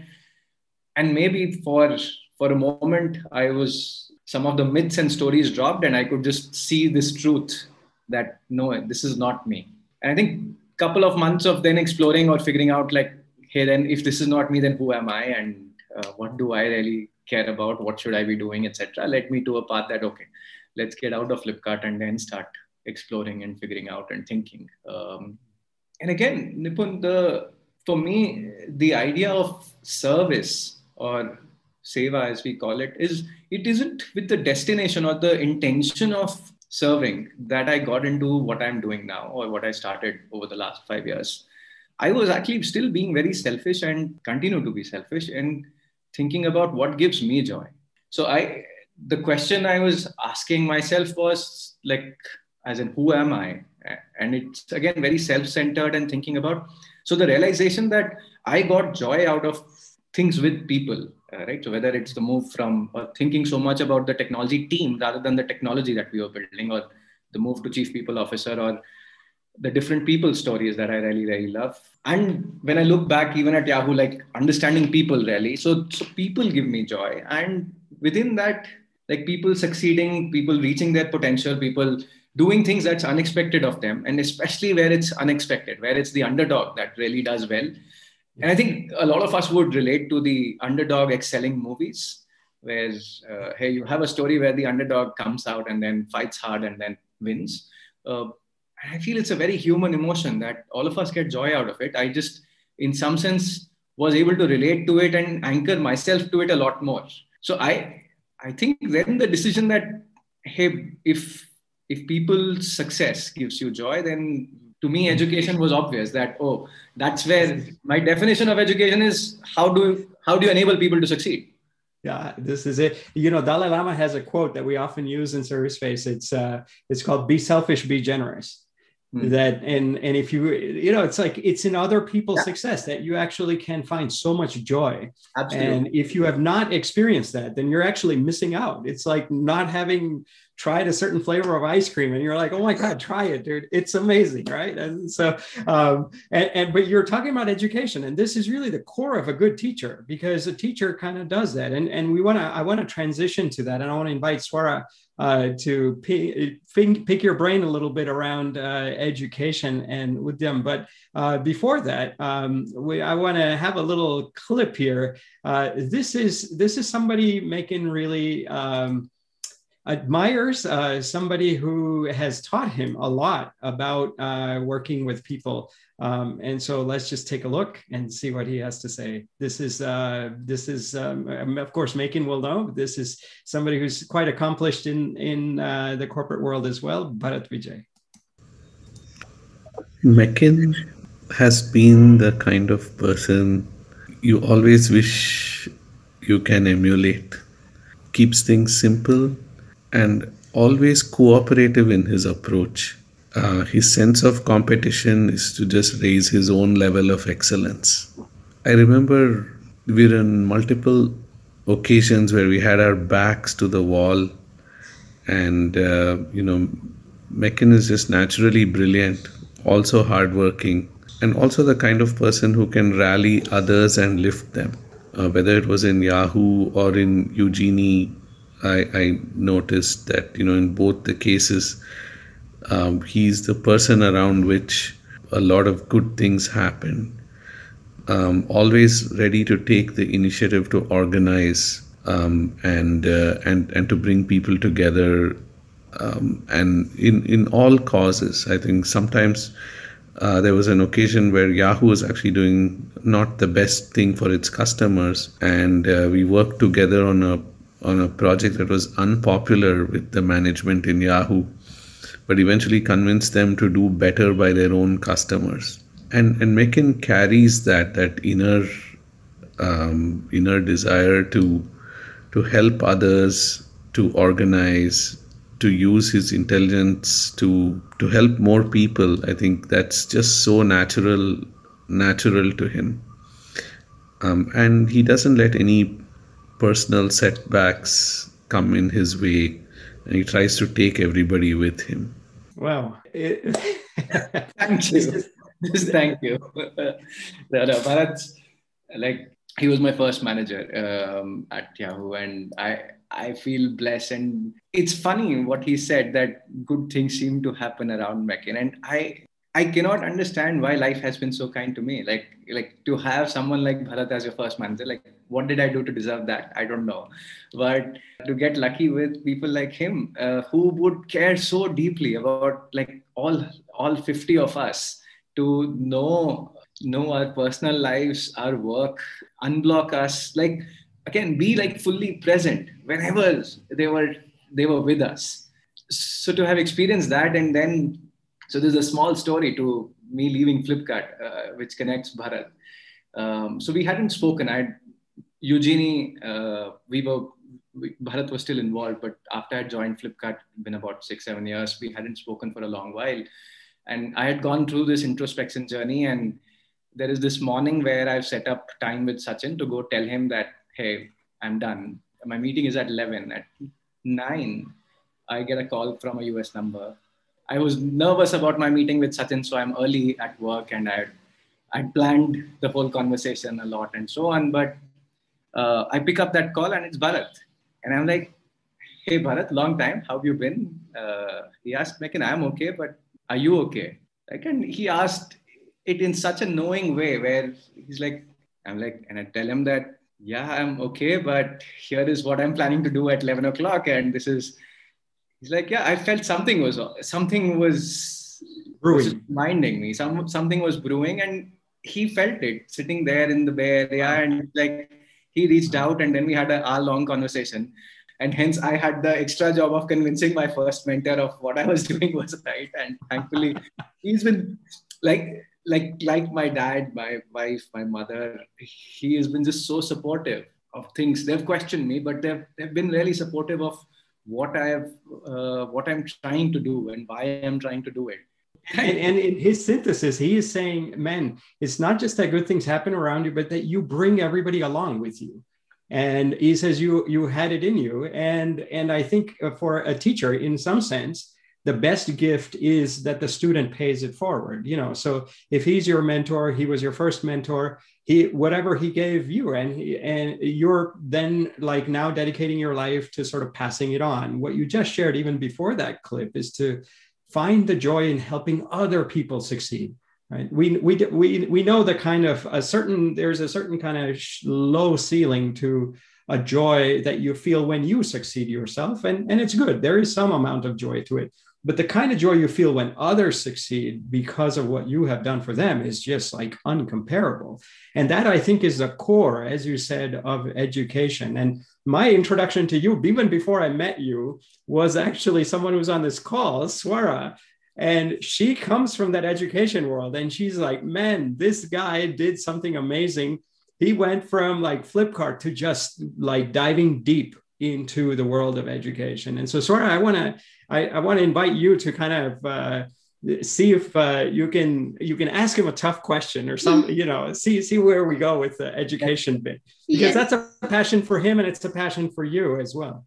and maybe for, for a moment, I was, some of the myths and stories dropped and I could just see this truth that, no, this is not me. And I think a couple of months of then exploring or figuring out like, hey, then if this is not me, then who am I? And uh, what do I really care about? What should I be doing, et cetera, led me to a path that, okay, let's get out of Flipkart and then start exploring and figuring out and thinking. Um, and again, Nipun, the, for me, the idea of service or seva, as we call it, is it isn't with the destination or the intention of serving that I got into what I'm doing now or what I started over the last five years. I was actually still being very selfish and continue to be selfish and thinking about what gives me joy. So I, the question I was asking myself was like, as in, who am I? And it's again, very self-centered and thinking about, so the realization that I got joy out of things with people, uh, right? So whether it's the move from uh, thinking so much about the technology team rather than the technology that we were building, or the move to chief people officer, or the different people stories that I really, really love. And when I look back even at Yahoo, like understanding people really, so, so people give me joy. And within that, like people succeeding, people reaching their potential, people doing things that's unexpected of them. And especially where it's unexpected, where it's the underdog that really does well. And I think a lot of us would relate to the underdog excelling movies, where, uh, hey, you have a story where the underdog comes out and then fights hard and then wins. Uh, I feel it's a very human emotion that all of us get joy out of it. I just, in some sense, was able to relate to it and anchor myself to it a lot more. So I, I think then the decision that, hey, if if people's success gives you joy, then to me, education was obvious that, oh, that's where my definition of education is how do, how do you enable people to succeed? Yeah, this is it. You know, Dalai Lama has a quote that we often use in ServiceSpace. It's uh, it's called "Be selfish, be generous." Mm. That and and if you you know, it's like it's in other people's yeah. success that you actually can find so much joy. Absolutely. And if you have not experienced that, then you're actually missing out. It's like not having tried a certain flavor of ice cream and you're like, oh my God, try it, dude. It's amazing, right? And so, um, and, and but you're talking about education, and this is really the core of a good teacher, because a teacher kind of does that. And, and we want to, I want to transition to that. And I want to invite Swara uh, to p- pick your brain a little bit around uh, education and with them. But uh, before that, um, we, I want to have a little clip here. Uh, this is, this is somebody making really, um, admires uh, somebody who has taught him a lot about uh, working with people. Um, and so let's just take a look and see what he has to say. This is, uh, this is um, of course, Mekin will know, this is somebody who's quite accomplished in, in uh, the corporate world as well, Bharat Vijay. Mekin has been the kind of person you always wish you can emulate. Keeps things simple and always cooperative in his approach. Uh, his sense of competition is to just raise his own level of excellence. I remember we were in multiple occasions where we had our backs to the wall, and uh, you know, Mekin is just naturally brilliant, also hardworking, and also the kind of person who can rally others and lift them. Uh, whether it was in Yahoo or in Eugenie, I, I noticed that, you know, in both the cases, Um, he's the person around which a lot of good things happen. Um, always ready to take the initiative to organize um, and uh, and and to bring people together, um, and in in all causes. I think sometimes uh, there was an occasion where Yahoo was actually doing not the best thing for its customers, and uh, we worked together on a on a project that was unpopular with the management in Yahoo, but eventually convinced them to do better by their own customers. And and Mekin carries that that inner um, inner desire to to help others, to organize, to use his intelligence to to help more people. I think that's just so natural natural to him, um, and he doesn't let any personal setbacks come in his way, and he tries to take everybody with him. Wow. It, Thank you. Just thank you. no, no, Bharat's, like, he was my first manager um, at Yahoo, and I I feel blessed. And it's funny what he said, that good things seem to happen around Mekin, and I I cannot understand why life has been so kind to me. Like like to have someone like Bharat as your first manager, like what did I do to deserve that? I don't know, but to get lucky with people like him, uh, who would care so deeply about like all all fifty of us, to know know our personal lives, our work, unblock us, like again be like fully present whenever they were they were with us. So to have experienced that, and then so there's a small story to me leaving Flipkart, uh, which connects Bharat. Um, so we hadn't spoken. I Eugenie, uh, we were we, Bharat was still involved, but after I joined Flipkart, been about six seven years, we hadn't spoken for a long while. And I had gone through this introspection journey, and there is this morning where I've set up time with Sachin to go tell him that, hey, I'm done. My meeting is at eleven. At nine, I get a call from a U S number. I was nervous about my meeting with Sachin, so I'm early at work, and I I planned the whole conversation a lot and so on. But uh, I pick up that call, and it's Bharat. And I'm like, hey, Bharat, long time. How have you been? Uh, he asked, Mekin, I'm okay, but are you okay? Like, and he asked it in such a knowing way, where he's like, I'm like, and I tell him that, yeah, I'm okay, but here is what I'm planning to do at eleven o'clock. And this is, he's like, yeah, I felt something was, something was, was reminding me, some, something was brewing, and he felt it sitting there in the Bay Area. And like, he reached out, and then we had an hour long conversation. And hence I had the extra job of convincing my first mentor of what I was doing was right. And thankfully he's been like, like, like my dad, my wife, my mother, he has been just so supportive of things. They've questioned me, but they've, they've been really supportive of what I have, uh, what I'm trying to do and why I'm trying to do it. And, and in his synthesis, he is saying, man, it's not just that good things happen around you, but that you bring everybody along with you. And he says you you had it in you. And, and I think for a teacher, in some sense, the best gift is that the student pays it forward. You know, so if he's your mentor, he was your first mentor, he whatever he gave you, and he, and you're then like now dedicating your life to sort of passing it on. What you just shared even before that clip is to find the joy in helping other people succeed. Right. We, we, we, we know the kind of a certain, there's a certain kind of low ceiling to a joy that you feel when you succeed yourself. And, and it's good. There is some amount of joy to it. But the kind of joy you feel when others succeed because of what you have done for them is just like uncomparable. And that, I think, is the core, as you said, of education. And my introduction to you, even before I met you, was actually someone who was on this call, Swara. And she comes from that education world. And she's like, man, this guy did something amazing. He went from like Flipkart to just like diving deep into the world of education. And so, Swara, I want to I, I want to invite you to kind of uh, see if uh, you can you can ask him a tough question or some, you know, see see where we go with the education bit, because yes. That's a passion for him, and it's a passion for you as well.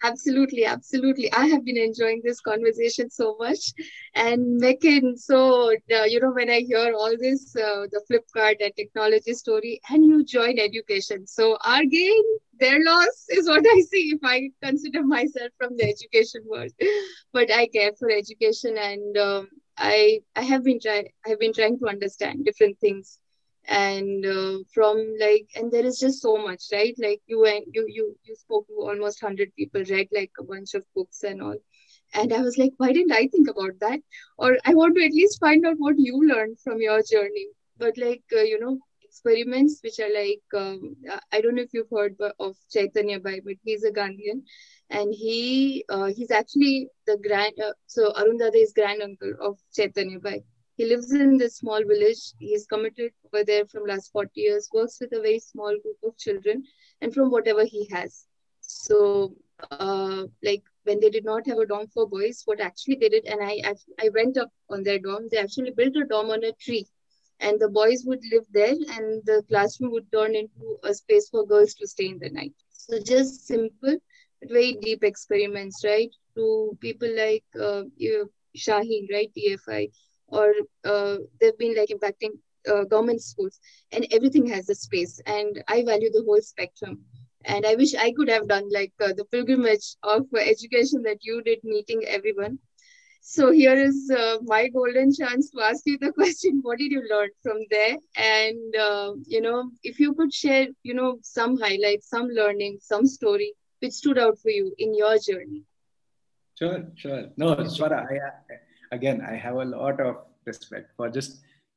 Absolutely, absolutely. I have been enjoying this conversation so much. And Mekin, so, uh, you know, when I hear all this, uh, the Flipkart and technology story, and you join education. So, our gain, their loss is what I see if I consider myself from the education world. But I care for education, and um, I I have been trying I have been trying to understand different things, and uh, from like, and there is just so much, right? Like you and you you you spoke to almost one hundred people, read like a bunch of books and all, and I was like, why didn't I think about that? Or I want to at least find out what you learned from your journey. But like, uh, you know experiments which are like, um, uh, I don't know if you've heard bu- of Chaitanya Bai, but he's a Gandhian, and he uh, he's actually the grand uh, so Arun Dada is grand uncle of Chaitanya Bai. He lives in this small village. He's committed over there from last forty years, works with a very small group of children, and from whatever he has. So, uh, like when they did not have a dorm for boys, what actually they did, and I actually, I went up on their dorm, they actually built a dorm on a tree. And the boys would live there, and the classroom would turn into a space for girls to stay in the night. So, just simple, but very deep experiments, right? To people like uh, you- Shaheen, right? T F I, or uh, they've been like impacting uh, government schools, and everything has a space, and I value the whole spectrum, and I wish I could have done like uh, the pilgrimage of uh, education that you did, meeting everyone. So here is uh, my golden chance to ask you the question: what did you learn from there? And uh, you know if you could share, you know some highlights, some learning, some story which stood out for you in your journey. Sure, sure. No, Swara, I, I- again, I have a lot of respect for just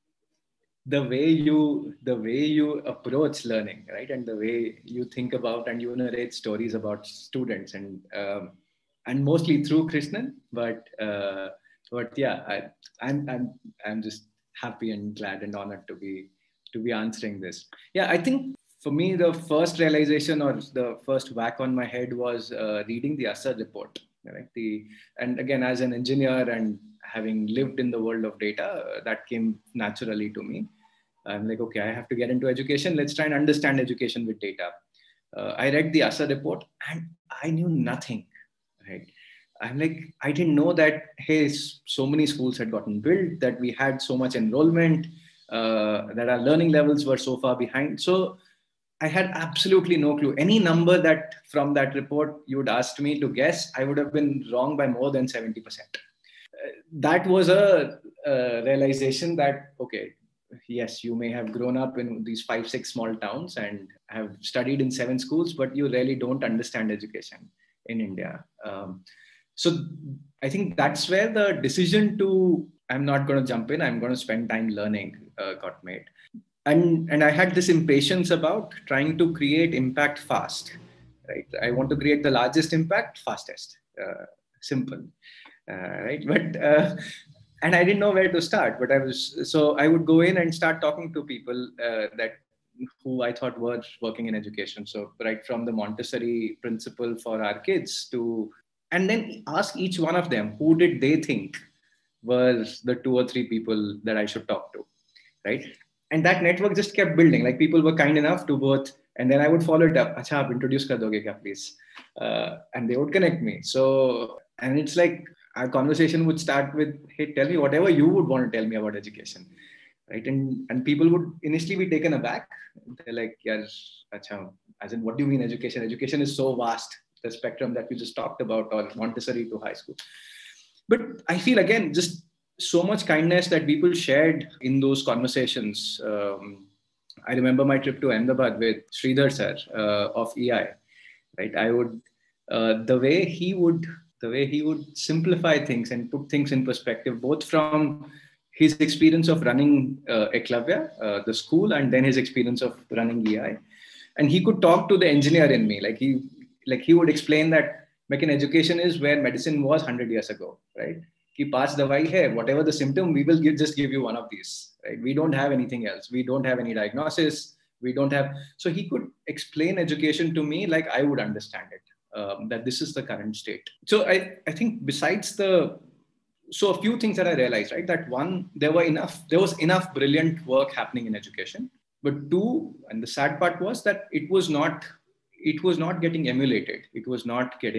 the way you the way you approach learning, right? And the way you think about and you narrate stories about students, and um, and mostly through Krishnan. But uh, but yeah, I, I'm I'm I'm just happy and glad and honored to be to be answering this. Yeah, I think for me the first realization or the first whack on my head was uh, reading the Asar report. Right? The and again, as an engineer and having lived in the world of data, uh, that came naturally to me. I'm like, okay, I have to get into education. Let's try and understand education with data. Uh, I read the Asar report and I knew nothing, right? I'm like, I didn't know that, hey, so many schools had gotten built, that we had so much enrollment, uh, that our learning levels were so far behind. So I had absolutely no clue. Any number that from that report you would asked me to guess, I would have been wrong by more than seventy percent. That was a, a realization that, okay, yes, you may have grown up in these five, six small towns and have studied in seven schools, but you really don't understand education in India. Um, so I think that's where the decision to, I'm not going to jump in, I'm going to spend time learning, uh, got made. And, and I had this impatience about trying to create impact fast, right? I want to create the largest impact fastest, uh, simple. Uh, right, but uh, and I didn't know where to start. But I was so I would go in and start talking to people uh, that who I thought were working in education. So right from the Montessori principal for our kids to, and then ask each one of them who did they think were the two or three people that I should talk to, right? And that network just kept building. Like people were kind enough to both, and then I would follow it up. Acha, aap introduce kar doge kya, please? Uh, and they would connect me. So, and it's like our conversation would start with, hey, tell me whatever you would want to tell me about education, right? And and people would initially be taken aback. They're like, yeah, acha, as in, what do you mean education? Education is so vast, the spectrum that we just talked about, or Montessori to high school. But I feel, again, just so much kindness that people shared in those conversations. Um, I remember my trip to Ahmedabad with Sridhar sir uh, of E I, right? I would, uh, the way he would, the way he would simplify things and put things in perspective, both from his experience of running uh, Eklavya, uh, the school, and then his experience of running E I. And he could talk to the engineer in me. Like he, like he would explain that Meccan education is where medicine was one hundred years ago, right? Ki pass dawai hai, whatever the symptom, we will give, just give you one of these, right? We don't have anything else. We don't have any diagnosis. We don't have, so he could explain education to me like I would understand it, um, that this is the current state. So I, I think besides the, so a few things that I realized, right? That one, there were enough, there was enough brilliant work happening in education. But two, and the sad part was that it was not, it was not getting emulated. It was not getting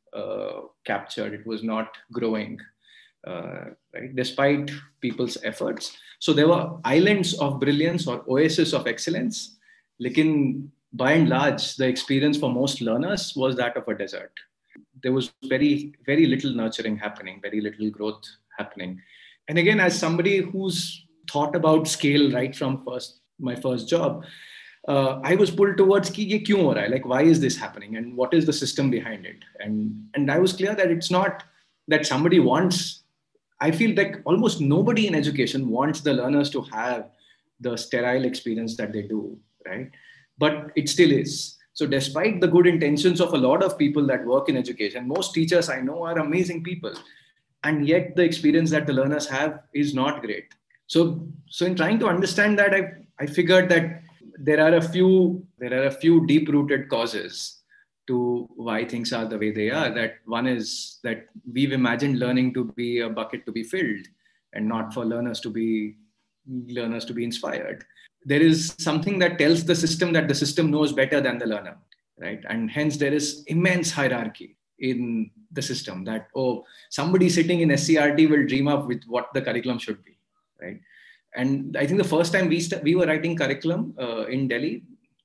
uh, captured. It was not growing, uh, right? Despite people's efforts. So there were islands of brilliance or oasis of excellence. Lekin, by and large, the experience for most learners was that of a desert. There was very, very little nurturing happening, very little growth happening. And again, as somebody who's thought about scale right from first my first job, uh, I was pulled towards ki ye kyun ho raha hai? Like, why is this happening, and what is the system behind it? And and I was clear that it's not that somebody wants. I feel like almost nobody in education wants the learners to have the sterile experience that they do, right? But it still is. So despite the good intentions of a lot of people that work in education, most teachers I know are amazing people. And yet the experience that the learners have is not great. So, so in trying to understand that, I, I figured that there are a few, there are a few deep-rooted causes to why things are the way they are. That one is that we've imagined learning to be a bucket to be filled and not for learners to be learners to be inspired. There is something that tells the system that the system knows better than the learner, right? And hence there is immense hierarchy in the system that, oh, somebody sitting in S C R T will dream up with what the curriculum should be, right? And I think the first time we, st- we were writing curriculum uh, in Delhi,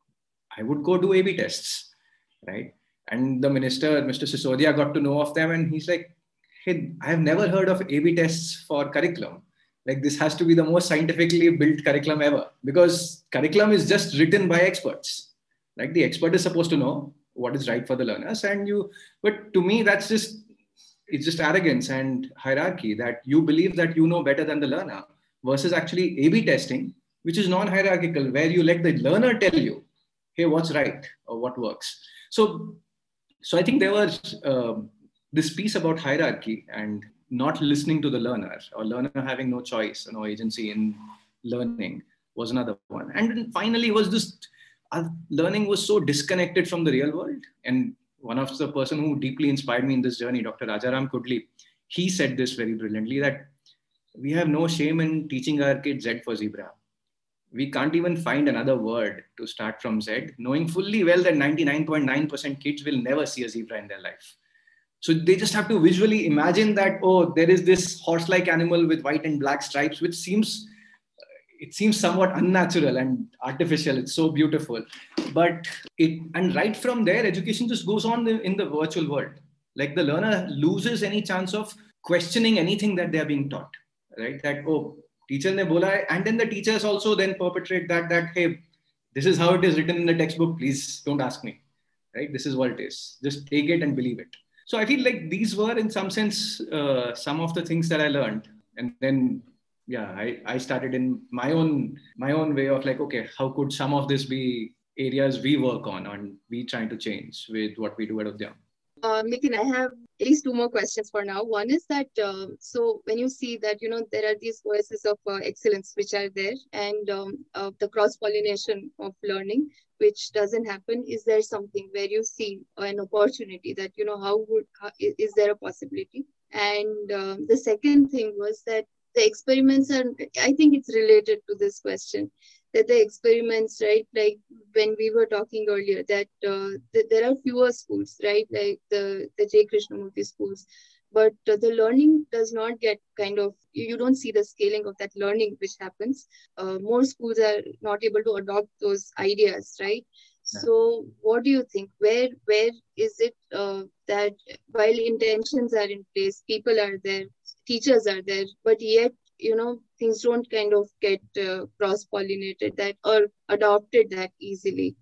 I would go do A B tests, right? And the minister, Mister Sisodia, got to know of them, and he's like, hey, I have never heard of A B tests for curriculum. Like, this has to be the most scientifically built curriculum ever, because curriculum is just written by experts. Like, the expert is supposed to know what is right for the learners. And you, but to me, that's just, it's just arrogance and hierarchy, that you believe that you know better than the learner, versus actually A B testing, which is non-hierarchical, where you let the learner tell you, hey, what's right or what works. So, so I think there was uh, this piece about hierarchy and not listening to the learner, or learner having no choice, no agency in learning, was another one. And then finally was just, uh, learning was so disconnected from the real world. And one of the person who deeply inspired me in this journey, Doctor Rajaram Kudli, he said this very brilliantly, that we have no shame in teaching our kids Z for zebra. We can't even find another word to start from Z, knowing fully well that ninety-nine point nine percent kids will never see a zebra in their life. So they just have to visually imagine that, oh, there is this horse-like animal with white and black stripes, which seems, it seems somewhat unnatural and artificial. It's so beautiful. But it, and right from there, education just goes on in the virtual world. Like, the learner loses any chance of questioning anything that they're being taught, right? That, oh, teacher ne bola hai, and then the teachers also then perpetrate that, that, hey, this is how it is written in the textbook. Please don't ask me, right? This is what it is. Just take it and believe it. So I feel like these were, in some sense, uh, some of the things that I learned. And then, yeah, I, I started in my own my own way of like, okay, how could some of this be areas we work on and we trying to change with what we do at Udyam? Uh, Nitin, I have at least two more questions for now. One is that, uh, so when you see that, you know, there are these voices of uh, excellence which are there, and um, uh, the cross-pollination of learning, which doesn't happen, is there something where you see an opportunity that, you know, how would, how, is there a possibility? And uh, the second thing was that the experiments are, I think it's related to this question, that the experiments, right, like when we were talking earlier, that uh, th- there are fewer schools, right, like the, the J. Krishnamurti schools, but uh, the learning does not get kind of, you, you don't see the scaling of that learning which happens. Uh, more schools are not able to adopt those ideas, right? Yeah. So what do you think? Where where is it uh, that while intentions are in place, people are there, teachers are there, but yet, you know, things don't kind of get uh, cross-pollinated that or adopted that easily?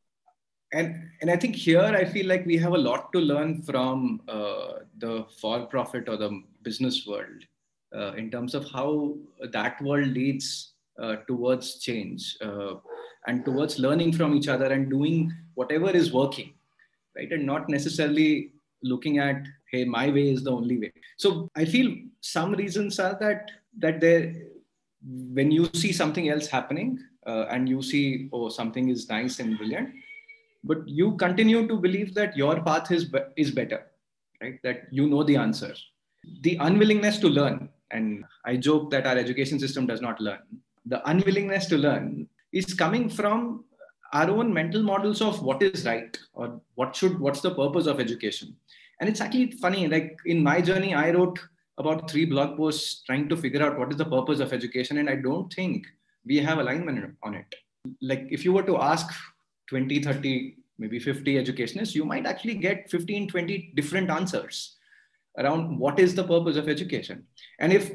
And, and I think here I feel like we have a lot to learn from uh, the for-profit or the business world uh, in terms of how that world leads uh, towards change uh, and towards learning from each other and doing whatever is working, right? And not necessarily looking at, hey, my way is the only way. So I feel some reasons are that that there, when you see something else happening uh, and you see, oh, something is nice and brilliant, but you continue to believe that your path is, is better, right? That you know the answer. The unwillingness to learn, and I joke that our education system does not learn. The unwillingness to learn is coming from our own mental models of what is right or what should, what's the purpose of education. And it's actually funny, like in my journey, I wrote about three blog posts trying to figure out what is the purpose of education. And I don't think we have alignment on it. Like if you were to ask twenty, thirty, maybe fifty educationists, you might actually get fifteen, twenty different answers around what is the purpose of education. And if,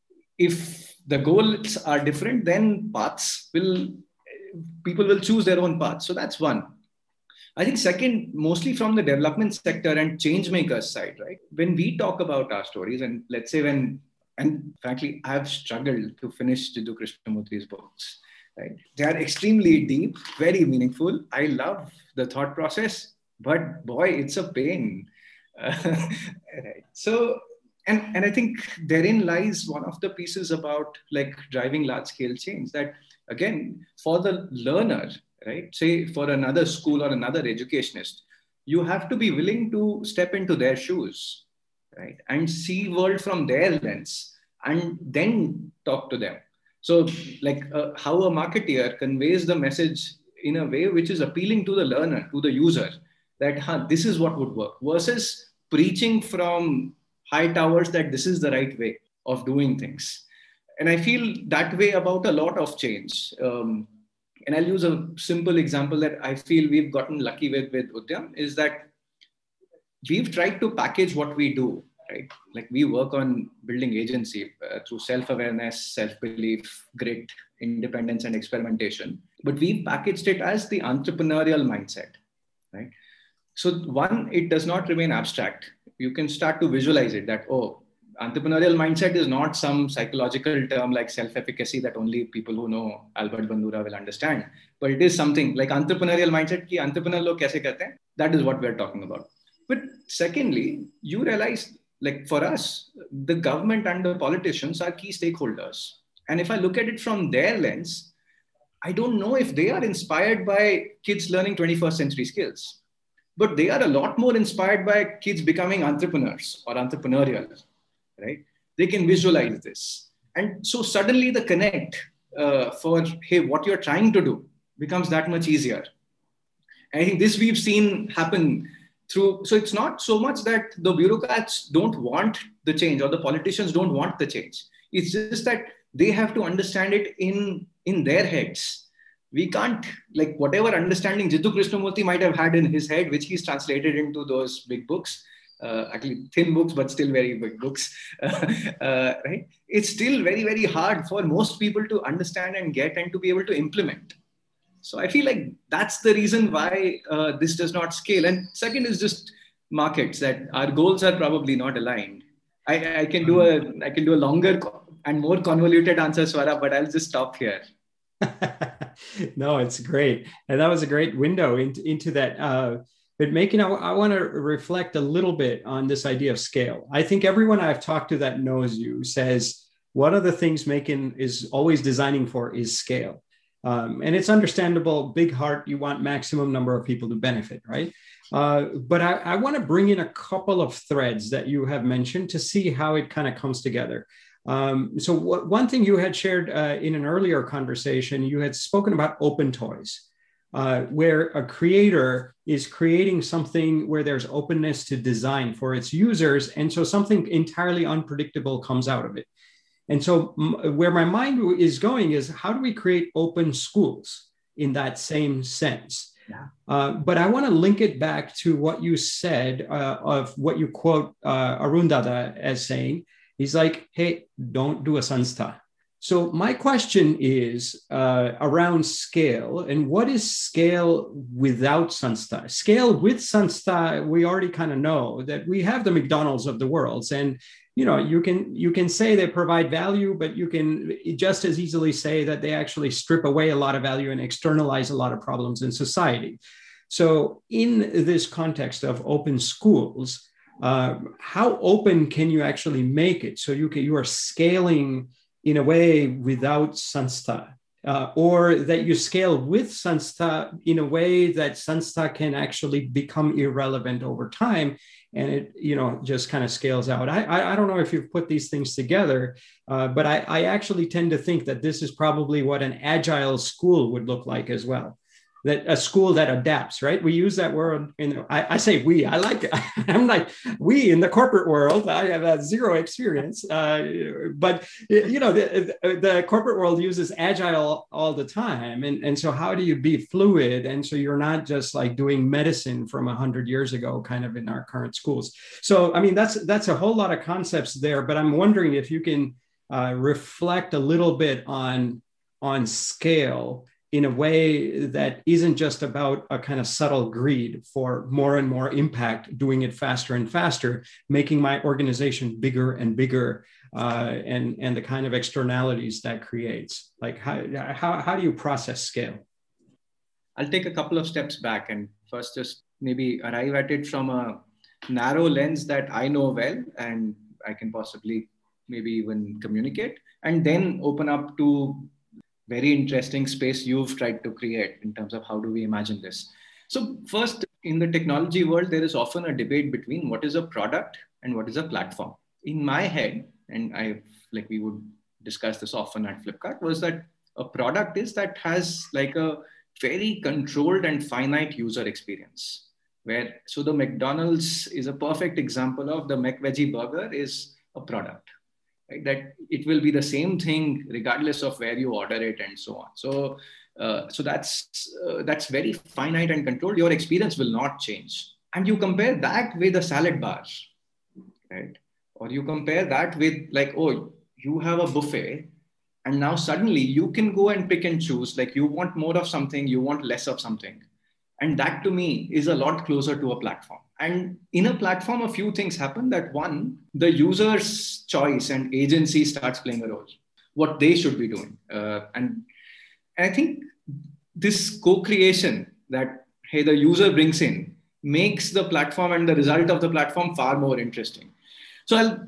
if the goals are different, then paths will, people will choose their own path. So that's one. I think second, mostly from the development sector and change makers side, right? When we talk about our stories, and let's say when, and frankly, I've struggled to finish Jiddu Krishnamurthy's books, right? They are extremely deep, very meaningful. I love the thought process, but boy, it's a pain. Uh, right. So, and, and I think therein lies one of the pieces about like driving large scale change, that again, for the learner, right? Say for another school or another educationist, you have to be willing to step into their shoes, right? And see world from their lens and then talk to them. So like uh, how a marketeer conveys the message in a way which is appealing to the learner, to the user, that huh, this is what would work, versus preaching from high towers that this is the right way of doing things. And I feel that way about a lot of change. Um, And I'll use a simple example that I feel we've gotten lucky with with Udyam, is that we've tried to package what we do, right? Like we work on building agency uh, through self-awareness, self-belief, grit, independence, and experimentation. But we've packaged it as the entrepreneurial mindset, right? So one, it does not remain abstract. You can start to visualize it that, oh, entrepreneurial mindset is not some psychological term like self-efficacy that only people who know Albert Bandura will understand, but it is something like entrepreneurial mindset ki entrepreneur log kaise karte hain. That is what we're talking about. But secondly, you realize like for us, the government and the politicians are key stakeholders. And if I look at it from their lens, I don't know if they are inspired by kids learning twenty-first century skills, but they are a lot more inspired by kids becoming entrepreneurs or entrepreneurial. Right? They can visualize this. And so suddenly the connect uh, for, hey, what you're trying to do becomes that much easier. And I think this we've seen happen through, so it's not so much that the bureaucrats don't want the change or the politicians don't want the change. It's just that they have to understand it in, in their heads. We can't, like whatever understanding Jiddu Krishnamurthy might have had in his head, which he's translated into those big books, Uh, actually thin books, but still very big books, uh, uh, right? It's still very, very hard for most people to understand and get and to be able to implement. So I feel like that's the reason why uh, this does not scale. And second is just markets, that our goals are probably not aligned. I, I can do a I can do a longer and more convoluted answer, Swara, but I'll just stop here. No, it's great. And that was a great window into, into that. Uh, But Maekan, I, I want to reflect a little bit on this idea of scale. I think everyone I've talked to that knows you says one of the things Maekan is always designing for is scale. Um, and it's understandable, big heart, you want maximum number of people to benefit, right? Uh, but I, I want to bring in a couple of threads that you have mentioned to see how it kind of comes together. Um, so what, one thing you had shared uh, in an earlier conversation, you had spoken about open toys. Uh, where a creator is creating something where there's openness to design for its users. And so something entirely unpredictable comes out of it. And so m- where my mind is going is, how do we create open schools in that same sense? Yeah. Uh, but I want to link it back to what you said uh, of what you quote uh, Arun Dada as saying. He's like, hey, don't do a sanstha. So my question is uh, around scale, and what is scale without sanstha? Scale with sanstha, we already kind of know that we have the McDonald's of the world, and you know you can you can say they provide value, but you can just as easily say that they actually strip away a lot of value and externalize a lot of problems in society. So in this context of open schools, uh, how open can you actually make it so you can you are scaling in a way without sanstha, uh, or that you scale with sanstha in a way that sanstha can actually become irrelevant over time, and it you know just kind of scales out. I, I, I don't know if you've put these things together, uh, but I, I actually tend to think that this is probably what an agile school would look like as well. that a school that adapts, right? We use that word in, I, I say we, I like it. I'm like, we in the corporate world, I have a zero experience, uh, but you know, the, the corporate world uses agile all the time. And, and so how do you be fluid? And so you're not just like doing medicine from a hundred years ago, kind of in our current schools. So, I mean, that's, that's a whole lot of concepts there, but I'm wondering if you can uh, reflect a little bit on, on scale in a way that isn't just about a kind of subtle greed for more and more impact, doing it faster and faster, making my organization bigger and bigger, uh, and, and the kind of externalities that creates. Like how, how, how do you process scale? I'll take a couple of steps back and first just maybe arrive at it from a narrow lens that I know well and I can possibly maybe even communicate, and then open up to very interesting space you've tried to create in terms of how do we imagine this. So first, in the technology world, there is often a debate between what is a product and what is a platform. In my head, and I like we would discuss this often at Flipkart, was that a product is that has like a very controlled and finite user experience. Where so the McDonald's is a perfect example of the McVeggie burger is a product. Right? That it will be the same thing regardless of where you order it and so on. So, uh, so that's uh, that's very finite and controlled. Your experience will not change. And you compare that with a salad bar, right? Or you compare that with like, oh, you have a buffet, and now suddenly you can go and pick and choose. Like you want more of something, you want less of something, and that to me is a lot closer to a platform. And in a platform, a few things happen. That one, the user's choice and agency starts playing a role, what they should be doing. Uh, and, and I think this co-creation that, hey, the user brings in makes the platform and the result of the platform far more interesting. So I'll,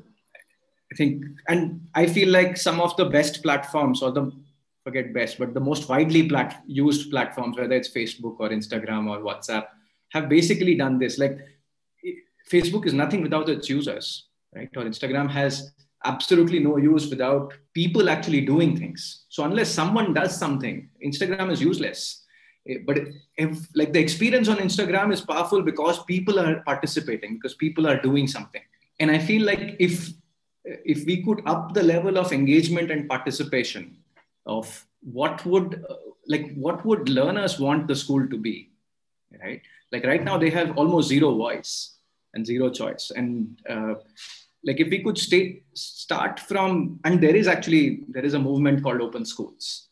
I think, and I feel like some of the best platforms or the, forget best, but the most widely plat- used platforms, whether it's Facebook or Instagram or WhatsApp, have basically done this. Like, Facebook is nothing without its users, right? Or Instagram has absolutely no use without people actually doing things. So unless someone does something, Instagram is useless. But if, like the experience on Instagram is powerful because people are participating, because people are doing something. And I feel like if, if we could up the level of engagement and participation of what would, like what would learners want the school to be, right? Like right now they have almost zero voice and zero choice. And uh, like if we could stay, start from, and there is actually, there is a movement called Open Schools.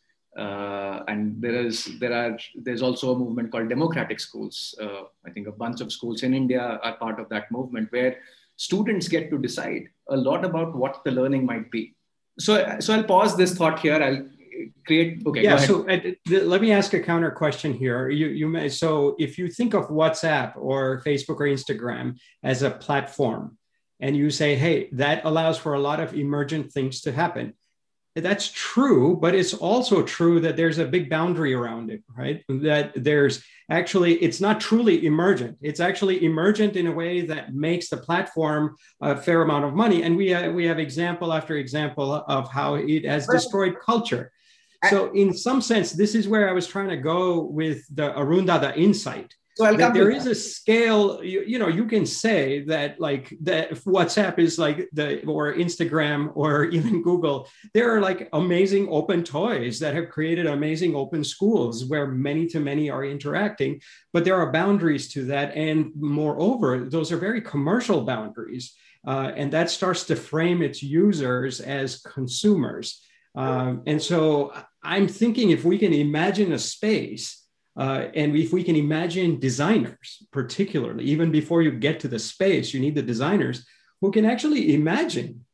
Uh, and there is, there are, there's also a movement called Democratic Schools. Uh, I think a bunch of schools in India are part of that movement where students get to decide a lot about what the learning might be. So, so I'll pause this thought here. I'll create, okay, yeah, go ahead. So uh, th- let me ask a counter question here. You, you may, so if you think of WhatsApp or Facebook or Instagram as a platform, and you say, hey, that allows for a lot of emergent things to happen. That's true, but it's also true that there's a big boundary around it, right? That there's actually, it's not truly emergent. It's actually emergent in a way that makes the platform a fair amount of money. And we, uh, we have example after example of how it has destroyed culture. So in some sense, this is where I was trying to go with the Arun Dada insight. So I'll that there that. is a scale, you, you know, you can say that like that WhatsApp is like the, or Instagram or even Google, there are like amazing open toys that have created amazing open schools where many to many are interacting, but there are boundaries to that. And moreover, those are very commercial boundaries. Uh, and that starts to frame its users as consumers. Um, and so I'm thinking if we can imagine a space uh, and if we can imagine designers, particularly, even before you get to the space, you need the designers who can actually imagine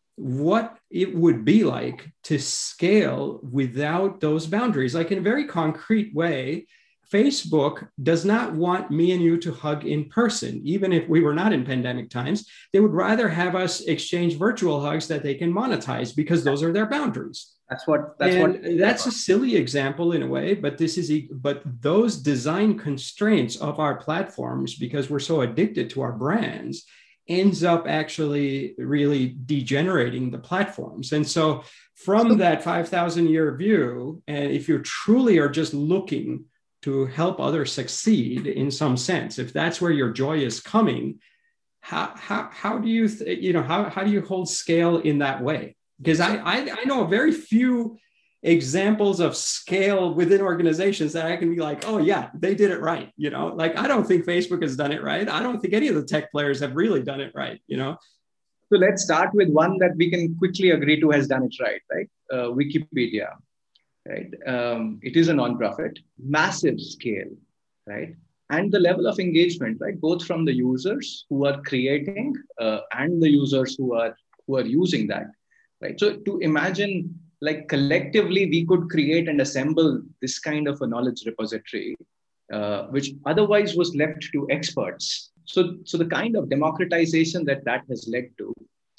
what it would be like to scale without those boundaries. Like in a very concrete way, Facebook does not want me and you to hug in person. Even if we were not in pandemic times, they would rather have us exchange virtual hugs that they can monetize because those are their boundaries. That's what, that's and what. That's a silly example in a way, but this is, but those design constraints of our platforms, because we're so addicted to our brands, ends up actually really degenerating the platforms. And so from that five thousand year view, and if you truly are just looking to help others succeed in some sense, if that's where your joy is coming, how how how do you th- you know how how do you hold scale in that way? Because I, I I know very few examples of scale within organizations that I can be like, oh yeah, they did it right. You know, like I don't think Facebook has done it right. I don't think any of the tech players have really done it right. You know. So let's start with one that we can quickly agree to has done it right, right? Uh, Wikipedia, right? Um, it is a non-profit, massive scale, right? And the level of engagement, right? Both from the users who are creating uh, and the users who are who are using that, right? So to imagine, like collectively, we could create and assemble this kind of a knowledge repository, uh, which otherwise was left to experts. So, so the kind of democratization that that has led to,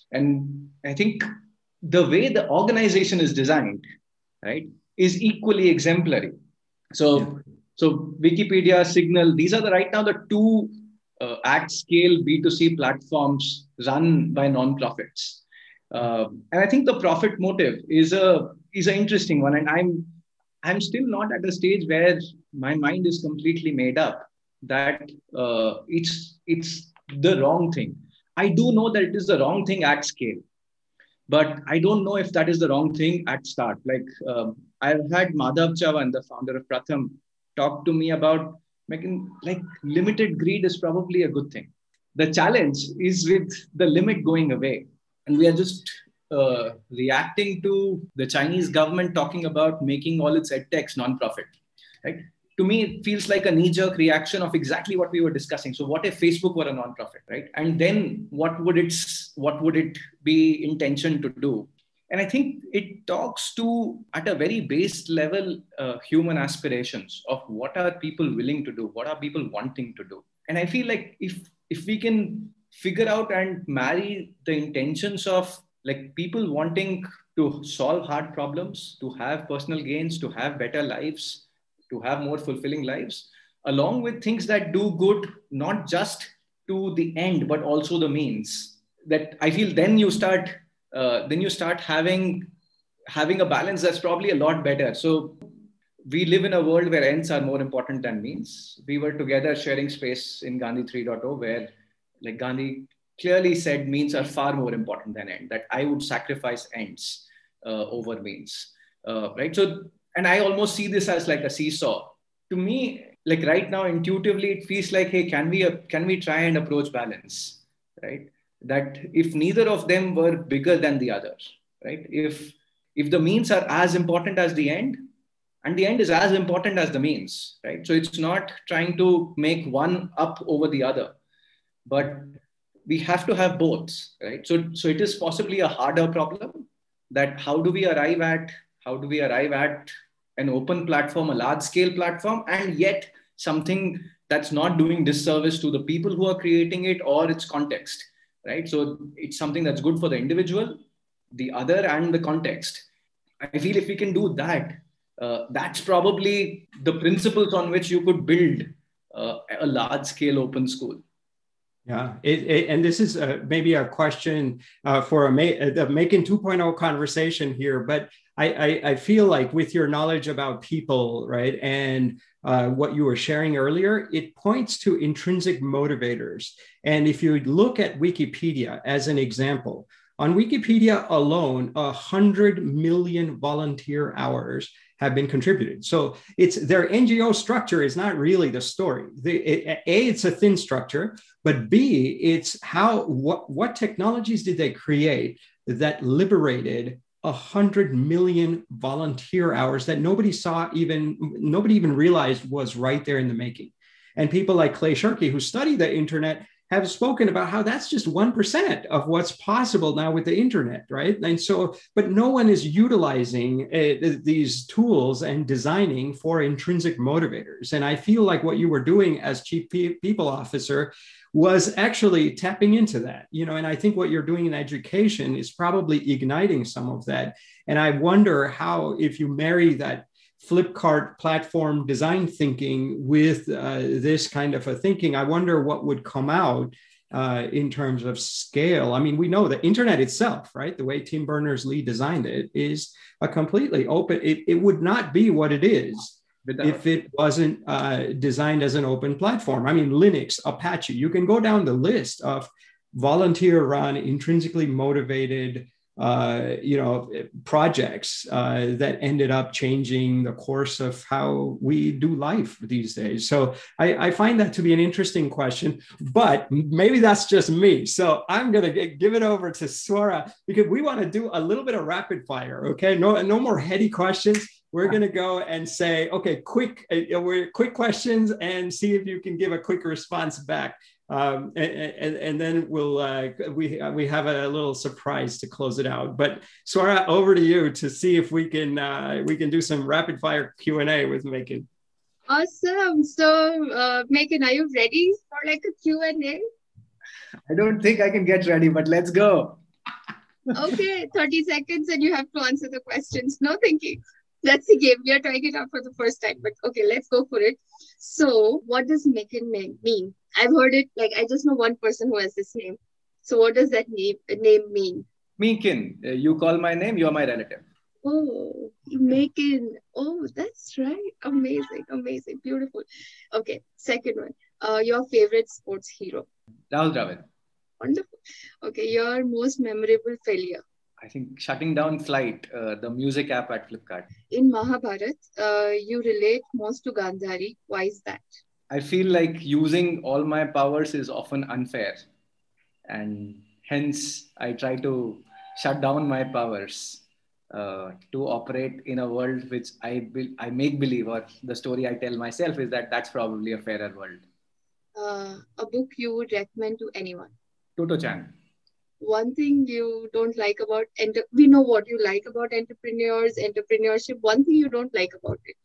and I think the way the organization is designed, right, is equally exemplary. So, yeah. so Wikipedia, Signal, these are the right now the two uh, at scale B two C platforms run by nonprofits, uh, and I think the profit motive is a is an interesting one, and I'm I'm still not at a stage where my mind is completely made up that uh, it's it's the wrong thing. I do know that it is the wrong thing at scale, but I don't know if that is the wrong thing at start. Like um, I've had Madhav Chavan, the founder of Pratham, talk to me about making like limited greed is probably a good thing. The challenge is with the limit going away, and we are just uh, reacting to the Chinese government talking about making all its edtechs non-profit, right? To me, it feels like a knee-jerk reaction of exactly what we were discussing. So what if Facebook were a non-profit, right? And then what would its what would it be intention to do? And I think it talks to, at a very base level, uh, human aspirations of what are people willing to do? What are people wanting to do? And I feel like if if we can figure out and marry the intentions of like people wanting to solve hard problems, to have personal gains, to have better lives, to have more fulfilling lives, along with things that do good, not just to the end, but also the means, that I feel then you start, uh, then you start having, having a balance that's probably a lot better. So we live in a world where ends are more important than means. We were together sharing space in Gandhi three point oh, where like Gandhi clearly said means are far more important than end, that I would sacrifice ends uh, over means, uh, right? So, and I almost see this as like a seesaw. To me, like right now, intuitively, it feels like, hey, can we, uh, can we try and approach balance, right? That if neither of them were bigger than the other, right? If, if the means are as important as the end, and the end is as important as the means, right? So it's not trying to make one up over the other, but we have to have both, right? So, so it is possibly a harder problem, that how do we arrive at, how do we arrive at an open platform, a large scale platform, and yet something that's not doing disservice to the people who are creating it or its context, right? So it's something that's good for the individual, the other, and the context. I feel if we can do that, uh, that's probably the principles on which you could build uh, a large scale open school. Yeah, it, it, and this is uh, maybe a question uh, for a ma- the Making two point oh conversation here, but I, I, I feel like with your knowledge about people, right, and uh, what you were sharing earlier, it points to intrinsic motivators. And if you look at Wikipedia as an example, on Wikipedia alone, one hundred million volunteer hours have been contributed. So it's their N G O structure is not really the story. The, it, A, it's a thin structure, but B, it's how, what, what technologies did they create that liberated one hundred million volunteer hours that nobody saw even, nobody even realized was right there in the making. And people like Clay Shirky, who study the internet, have spoken about how that's just one percent of what's possible now with the internet, right? And so, but no one is utilizing uh, these tools and designing for intrinsic motivators. And I feel like what you were doing as chief people officer was actually tapping into that, you know, and I think what you're doing in education is probably igniting some of that. And I wonder how, if you marry that Flipkart platform design thinking with uh, this kind of a thinking, I wonder what would come out uh, in terms of scale. I mean, we know the internet itself, right? The way Tim Berners-Lee designed it is a completely open, it, it would not be what it is Without. if it wasn't uh, designed as an open platform. I mean, Linux, Apache, you can go down the list of volunteer run, intrinsically motivated uh, you know, projects uh, that ended up changing the course of how we do life these days. So I, I find that to be an interesting question, but maybe that's just me. So I'm going to give it over to Swara because we want to do a little bit of rapid fire. Okay, no, no more heady questions. We're going to go and say, okay, quick, uh, we're quick questions and see if you can give a quick response back. Um, and, and, and then we'll uh, we we have a little surprise to close it out. But Swara, over to you to see if we can uh, we can do some rapid fire Q and A with Megan. Awesome. So, uh, Megan, are you ready for like a Q and A? I don't think I can get ready, but let's go. Okay, thirty seconds and you have to answer the questions. No thinking. That's the game. We are trying it out for the first time, but okay, let's go for it. So, what does Megan mean? I've heard it, like, I just know one person who has this name. So, what does that name, name mean? Meakin. Uh, you call my name, you're my relative. Oh, Megan. Oh, that's right. Amazing, amazing, beautiful. Okay, second one. Uh, your favorite sports hero? Rahul Dravid. Wonderful. Okay, your most memorable failure? I think shutting down Flight, uh, the music app at Flipkart. In Mahabharat, uh, you relate most to Gandhari. Why is that? I feel like using all my powers is often unfair. And hence, I try to shut down my powers uh, to operate in a world which I, be- I make believe, or the story I tell myself is that that's probably a fairer world. Uh, a book you would recommend to anyone? Toto-chan. One thing you don't like about, enter- we know what you like about entrepreneurs, entrepreneurship. One thing you don't like about it?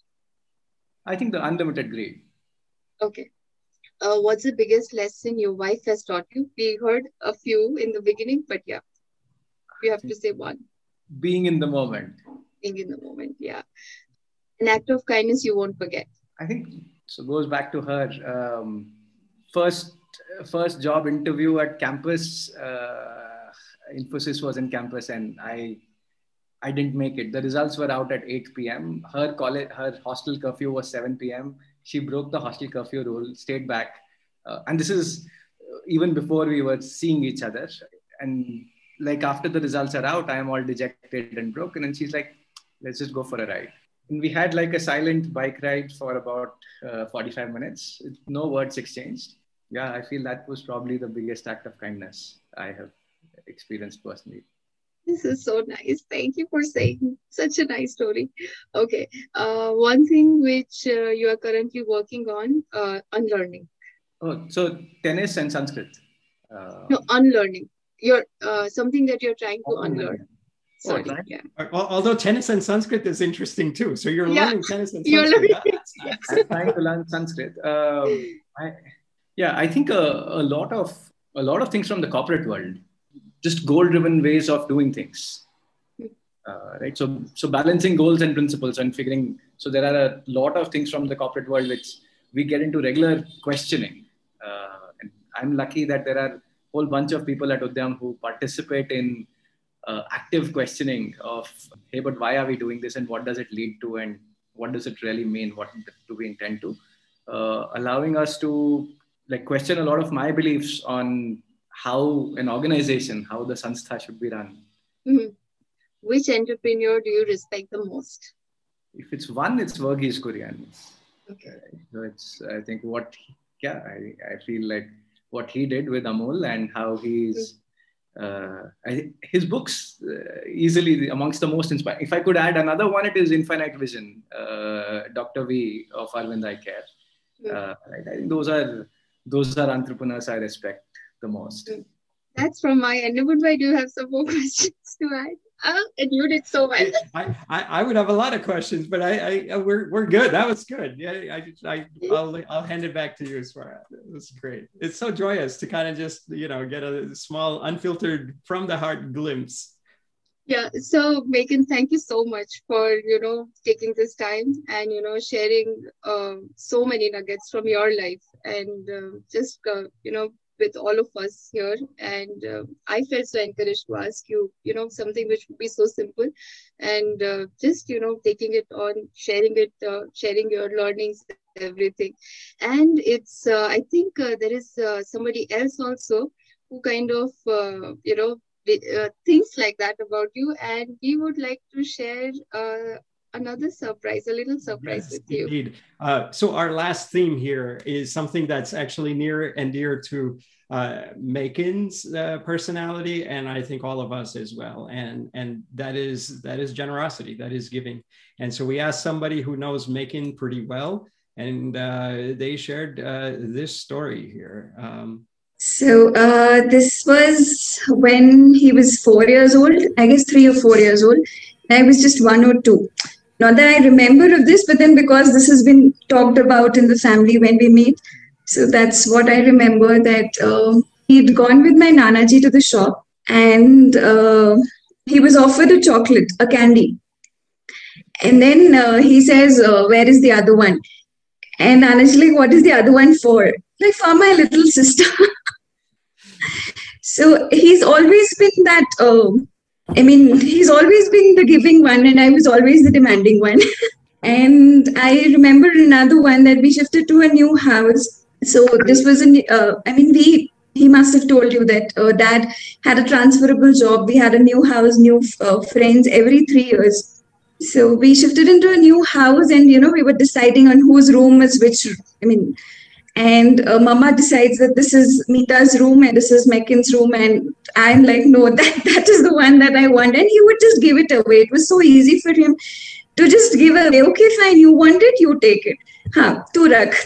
I think the unlimited greed. Okay. Uh, what's the biggest lesson your wife has taught you? We heard a few in the beginning, but yeah, you have to say one. Being in the moment. Being in the moment, yeah. An act of kindness you won't forget. I think, so goes back to her um, first first job interview at campus. Uh, Infosys was in campus and I I didn't make it. The results were out at eight p.m. Her college, her hostel curfew was seven p.m. She broke the hostel curfew rule, stayed back. Uh, and this is even before we were seeing each other. And like after the results are out, I am all dejected and broken. And she's like, let's just go for a ride. And we had like a silent bike ride for about uh, forty-five minutes. No words exchanged. Yeah, I feel that was probably the biggest act of kindness I have experienced personally. This is so nice. Thank you for saying such a nice story. Okay. Uh, one thing which uh, you are currently working on, uh, unlearning. Oh, so tennis and Sanskrit. Uh, no, unlearning. You're uh, something that you're trying to unlearn. Sorry. Oh, yeah. Although tennis and Sanskrit is interesting too. So you're yeah. learning tennis and you're Sanskrit. Learning, That's nice. I'm trying to learn Sanskrit. Um, I, yeah, I think a, a lot of a lot of things from the corporate world, just goal-driven ways of doing things. Uh, right. So, so balancing goals and principles and figuring. So there are a lot of things from the corporate world which we get into regular questioning. Uh, and I'm lucky that there are a whole bunch of people at Udyam who participate in uh, active questioning of, hey, but why are we doing this and what does it lead to and what does it really mean? What do we intend to? Uh, allowing us to like question a lot of my beliefs on how an organization, how the Sanstha should be run. Mm-hmm. Which entrepreneur do you respect the most? If it's one, it's Verghese Kurian. Okay. So it's, I think what, yeah, I, I feel like what he did with Amul and how he's, uh, I, his books uh, easily amongst the most inspiring. If I could add another one, it is Infinite Vision, uh, Doctor V of Arvind Eye Care. Uh, right? I think those are, those are entrepreneurs I respect the most. That's from my end. Goodbye. Do you have some more questions to add? Oh, and you did so well. I, I, I would have a lot of questions, but I, I we're we're good. That was good. Yeah, I, I I'll I'll hand it back to you, Swara. It was great. It's so joyous to kind of just you know get a small, unfiltered, from the heart glimpse. Yeah. So Megan, thank you so much for you know taking this time and you know sharing uh, so many nuggets from your life and uh, just uh, you know with all of us here. And uh, I felt so encouraged to ask you, you know, something which would be so simple, and uh, just, you know, taking it on, sharing it, uh, sharing your learnings, everything. And it's, uh, I think uh, there is uh, somebody else also who kind of, uh, you know, uh, thinks like that about you. And we would like to share uh, another surprise, a little surprise Yes, with you. indeed. Uh, so our last theme here is something that's actually near and dear to uh, Makin's uh, personality, and I think all of us as well. And and that is that is generosity, that is giving. And so we asked somebody who knows Makin pretty well, and uh, they shared uh, this story here. Um, So uh, this was when he was four years old, I guess three or four years old. I was just one or two. Not that I remember of this, but then because this has been talked about in the family when we meet, so that's what I remember, that uh, he'd gone with my Nanaji to the shop, and uh, he was offered a chocolate, a candy. And then uh, he says, uh, where is the other one? And Nanaji, like, what is the other one for? Like, for my little sister. So he's always been that, uh, I mean, he's always been the giving one, and I was always the demanding one. And I remember another one that we shifted to a new house. So this was, a, uh, I mean, we, he must have told you that uh, dad had a transferable job. We had a new house, new uh, friends every three years. So we shifted into a new house, and, you know, we were deciding on whose room is which. I mean, and uh, Mama decides that this is Mita's room and this is Makin's room, and I'm like, no, that that is the one that I want. And he would just give it away. It was so easy for him to just give away. Okay, fine, you want it, you take it. Ha, tu rakh.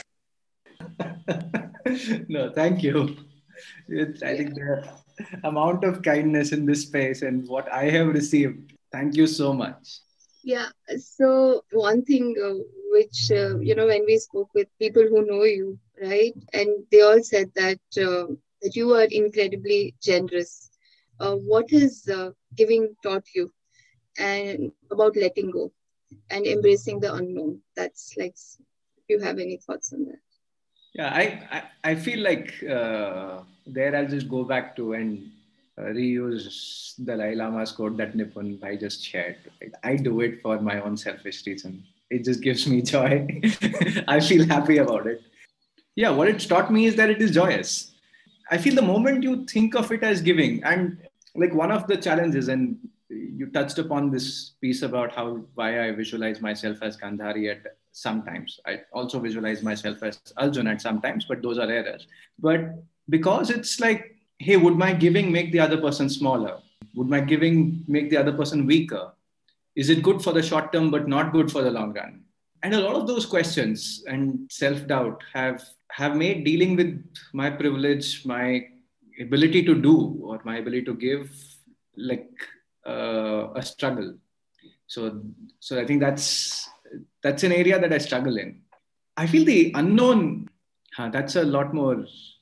No, thank you. It's, I think the amount of kindness in this space and what I have received, thank you so much. Yeah, so one thing uh, which, uh, you know, when we spoke with people who know you, right, and they all said that, uh, that you are incredibly generous. Uh, what has uh, giving taught you, and about letting go and embracing the unknown? That's like, if you have any thoughts on that. Yeah, I, I, I feel like uh, there I'll just go back to and Uh, reuse the Dalai Lama's quote that Nipun I just shared. Right? I do it for my own selfish reason. It just gives me joy. I feel happy about it. Yeah, what it's taught me is that it is joyous. I feel the moment you think of it as giving, and like one of the challenges, and you touched upon this piece about how why I visualize myself as Gandhari at sometimes. I also visualize myself as Arjun at sometimes, but those are rarer. But because it's like, hey, would my giving make the other person smaller? Would my giving make the other person weaker? Is it good for the short term, but not good for the long run? And a lot of those questions and self-doubt have, have made dealing with my privilege, my ability to do, or my ability to give, like uh, a struggle. So, so I think that's, that's an area that I struggle in. I feel the unknown, huh, that's a lot more,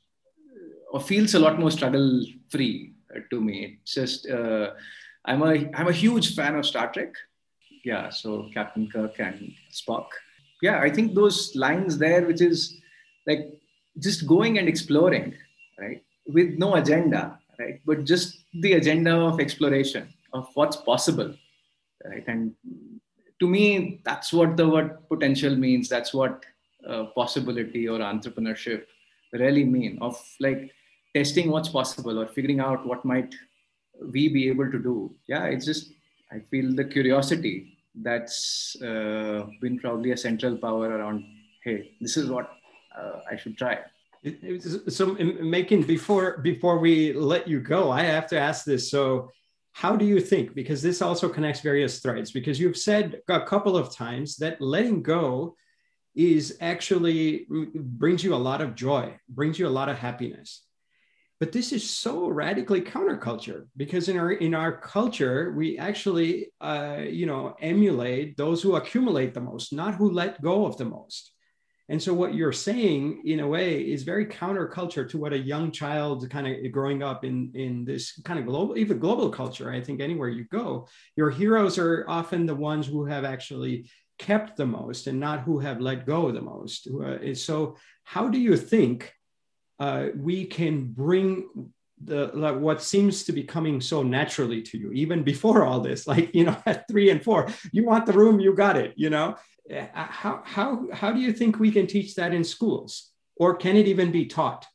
or feels a lot more struggle free uh, to me. It's just, uh, I'm a, I'm a huge fan of Star Trek. Yeah. So Captain Kirk and Spock. Yeah. I think those lines there, which is like just going and exploring, right? With no agenda, right? But just the agenda of exploration of what's possible, right? And to me, that's what the word potential means. That's what uh, possibility or entrepreneurship really mean, of like testing what's possible or figuring out what might we be able to do. Yeah, it's just, I feel the curiosity that's uh, been probably a central power around, hey, this is what uh, I should try. It, it, so Makin, before before we let you go, I have to ask this. So how do you think, because this also connects various threads, because you've said a couple of times that letting go is actually brings you a lot of joy, brings you a lot of happiness. But this is so radically counterculture, because in our in our culture, we actually, uh, you know, emulate those who accumulate the most, not who let go of the most. And so what you're saying, in a way, is very counterculture to what a young child kind of growing up in, in this kind of global, even global culture. I think anywhere you go, your heroes are often the ones who have actually kept the most and not who have let go the most. Uh, so how do you think uh, we can bring the like what seems to be coming so naturally to you, even before all this, like, you know, at three and four, you want the room, you got it, you know. How, how, how do you think we can teach that in schools? Or can it even be taught?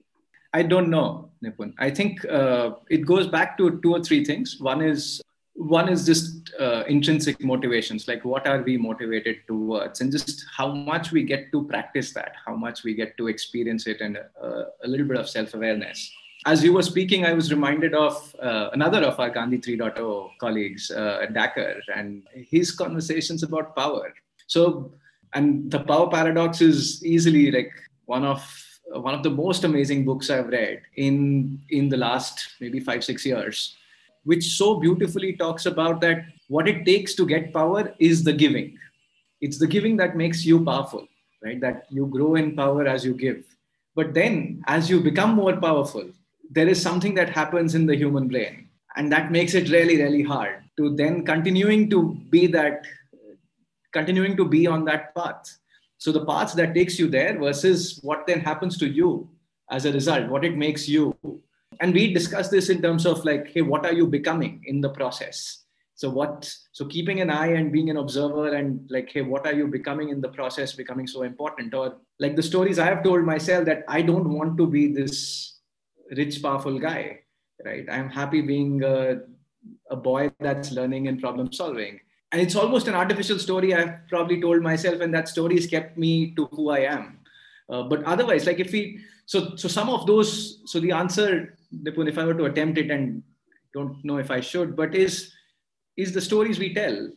I don't know, Nipun. I think uh, it goes back to two or three things. One is one is just uh, intrinsic motivations, like what are we motivated towards, and just how much we get to practice that, how much we get to experience it, and uh, a little bit of self-awareness. As you were speaking, I was reminded of uh, another of our Gandhi three point oh colleagues, uh, Dakar, and his conversations about power. So, and the power paradox is easily like one of one of the most amazing books I've read in in the last maybe five, six years, which so beautifully talks about that what it takes to get power is the giving. It's the giving that makes you powerful, right? That you grow in power as you give. But then as you become more powerful, there is something that happens in the human brain, and that makes it really, really hard to then continuing to be that, continuing to be on that path. So the path that takes you there versus what then happens to you as a result, what it makes you. And we discuss this in terms of like, hey, what are you becoming in the process? So what, so keeping an eye and being an observer and like, hey, what are you becoming in the process becoming so important? Or like the stories I have told myself that I don't want to be this rich, powerful guy, right? I'm happy being a, a boy that's learning and problem solving. And it's almost an artificial story I've probably told myself, and that story has kept me to who I am. Uh, but otherwise, like if we, so so some of those, so the answer, Nipun, if I were to attempt it, and don't know if I should, but is, is the stories we tell,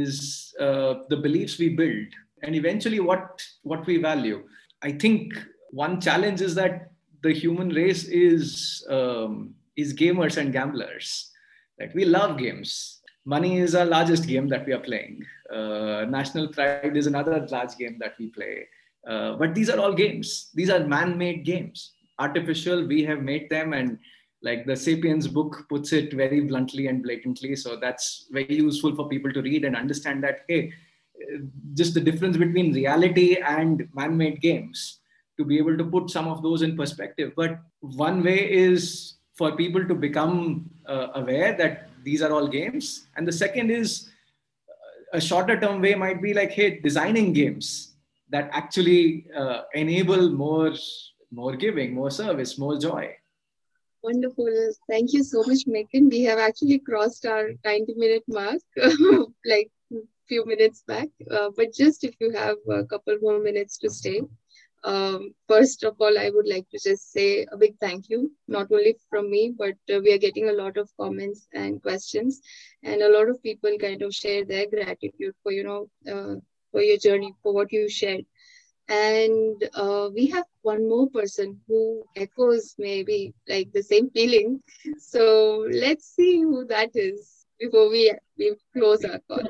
is uh, the beliefs we build, and eventually what, what we value. I think one challenge is that the human race is, um, is gamers and gamblers. Like we love games. Money is our largest game that we are playing. Uh, national pride is another large game that we play. Uh, but these are all games. These are man-made games. Artificial, we have made them. And like the Sapiens book puts it very bluntly and blatantly. So that's very useful for people to read and understand that, hey, just the difference between reality and man-made games, to be able to put some of those in perspective. But one way is for people to become uh, aware that these are all games. And the second is a shorter term way might be like, hey, designing games that actually uh, enable more, more giving, more service, more joy. Wonderful. Thank you so much, Megan. We have actually crossed our ninety minute mark, like a few minutes back. Uh, but just if you have a couple more minutes to stay. Um, first of all, I would like to just say a big thank you, not only from me, but uh, we are getting a lot of comments and questions, and a lot of people kind of share their gratitude for, you know, uh, for your journey, for what you shared. And uh, we have one more person who echoes maybe like the same feeling. So let's see who that is before we, we close our call.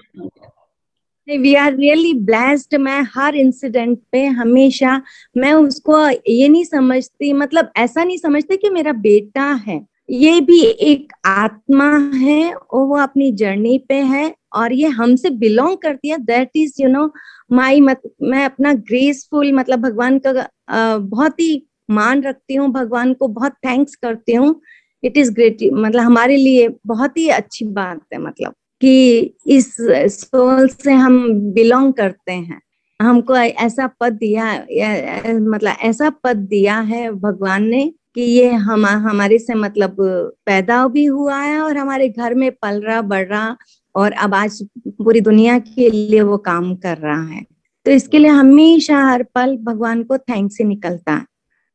We are really blessed. मैं हर incident पे हमेशा मैं उसको ये नहीं समझती, मतलब ऐसा नहीं समझती कि मेरा बेटा है, ये भी एक आत्मा है और वो अपनी जर्नी पे है और ये हमसे बिलोंग करती है. That is you know my, मैं अपना ग्रेसफुल, मतलब भगवान का आ, बहुत ही मान रखती हूँ, भगवान को बहुत थैंक्स करती हूँ. इट इज ग्रेट, मतलब हमारे लिए बहुत ही अच्छी बात है, मतलब कि इस सोल से हम बिलोंग करते हैं. हमको ऐसा पद दिया, मतलब ऐसा पद दिया है भगवान ने कि ये हम हमारे से मतलब पैदा भी हुआ है और हमारे घर में पल रहा, बढ़ रहा, और अब आज पूरी दुनिया के लिए वो काम कर रहा है. तो इसके लिए हमेशा हर पल भगवान को थैंक्स ही निकलता है.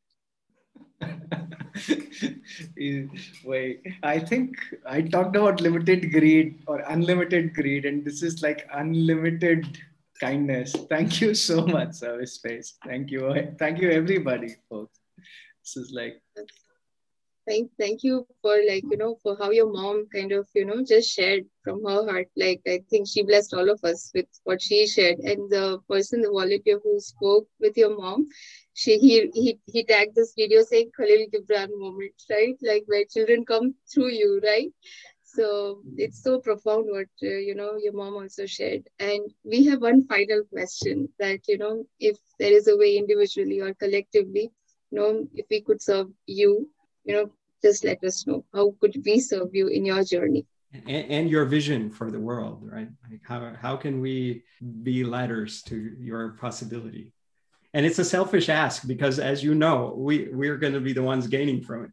Wait, I think I talked about limited greed or unlimited greed, and this is like unlimited kindness. Thank you so much, Service Space. Thank you. Thank you, everybody, folks. This is like... Thank, thank you for like, you know, for how your mom kind of, you know, just shared from her heart. Like, I think she blessed all of us with what she shared. And the person, the volunteer who spoke with your mom, she he he, he tagged this video saying Khalil Gibran moment, right? Like where children come through you, right? So it's so profound what, uh, you know, your mom also shared. And we have one final question that, you know, if there is a way individually or collectively, you know, if we could serve you, you know, just let us know. How could we serve you in your journey? And, and your vision for the world, right? Like how, how can we be ladders to your possibility? And it's a selfish ask because, as you know, we, we're going to be the ones gaining from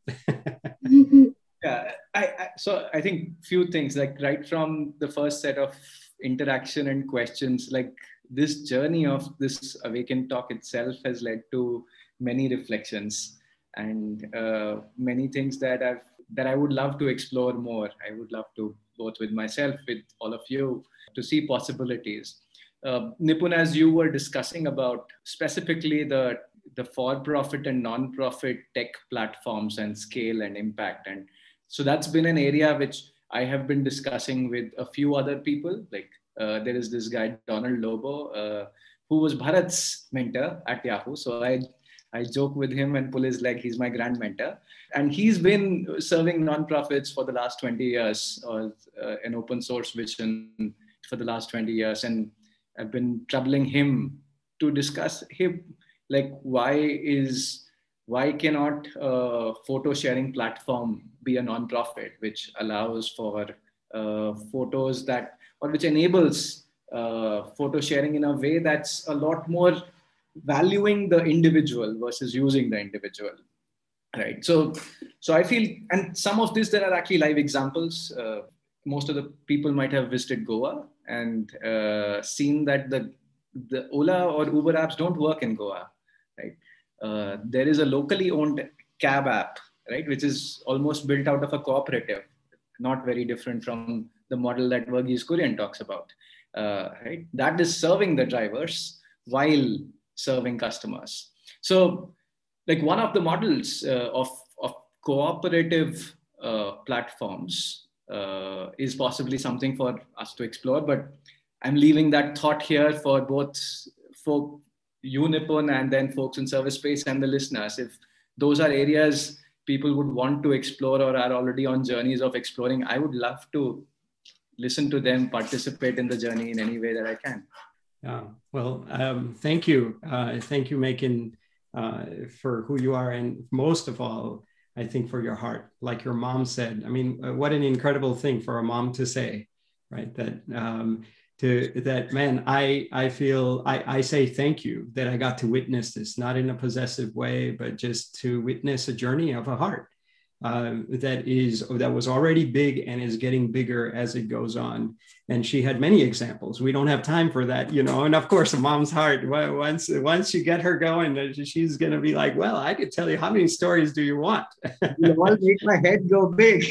it. Yeah, I, I, so I think few things, like right from the first set of interaction and questions, like this journey of this Awaken Talk itself has led to many reflections and uh, many things that I've that I would love to explore more. I would love to, both with myself, with all of you, to see possibilities. Uh, Nipun, as you were discussing about specifically the the for-profit and non-profit tech platforms and scale and impact, and so that's been an area which I have been discussing with a few other people. Like uh, there is this guy Donald Lobo, uh, who was Bharat's mentor at Yahoo. So I I joke with him and pull his leg. He's my grand mentor, and he's been serving nonprofits for the last twenty years, or uh, an open source vision for the last twenty years, and I've been troubling him to discuss him, like why is why cannot a photo sharing platform be a non-profit which allows for uh, photos that, or which enables uh, photo sharing in a way that's a lot more valuing the individual versus using the individual, right? So so I feel, and some of this, there are actually live examples. Uh, most of the people might have visited Goa and uh, seen that the the Ola or Uber apps don't work in Goa, right? Uh, there is a locally owned cab app, right, which is almost built out of a cooperative, not very different from the model that Verghese Kurian talks about, uh, right? That is serving the drivers while serving customers. So, like one of the models uh, of, of cooperative uh, platforms uh, is possibly something for us to explore, but I'm leaving that thought here for both folk, you, Nipun, and then folks in service space and the listeners. If those are areas people would want to explore or are already on journeys of exploring, I would love to listen to them, participate in the journey in any way that I can. Yeah, well, um, thank you. Uh, thank you, Maekan, uh, for who you are. And most of all, I think for your heart, like your mom said. I mean, what an incredible thing for a mom to say, right? That um, to that, man, I, I feel, I, I say thank you that I got to witness this, not in a possessive way, but just to witness a journey of a heart. Uh, that is that was already big and is getting bigger as it goes on. And she had many examples. We don't have time for that, you know. And of course, a mom's heart. Once once you get her going, she's going to be like, "Well, I could tell you how many stories do you want?" You all make my head go big.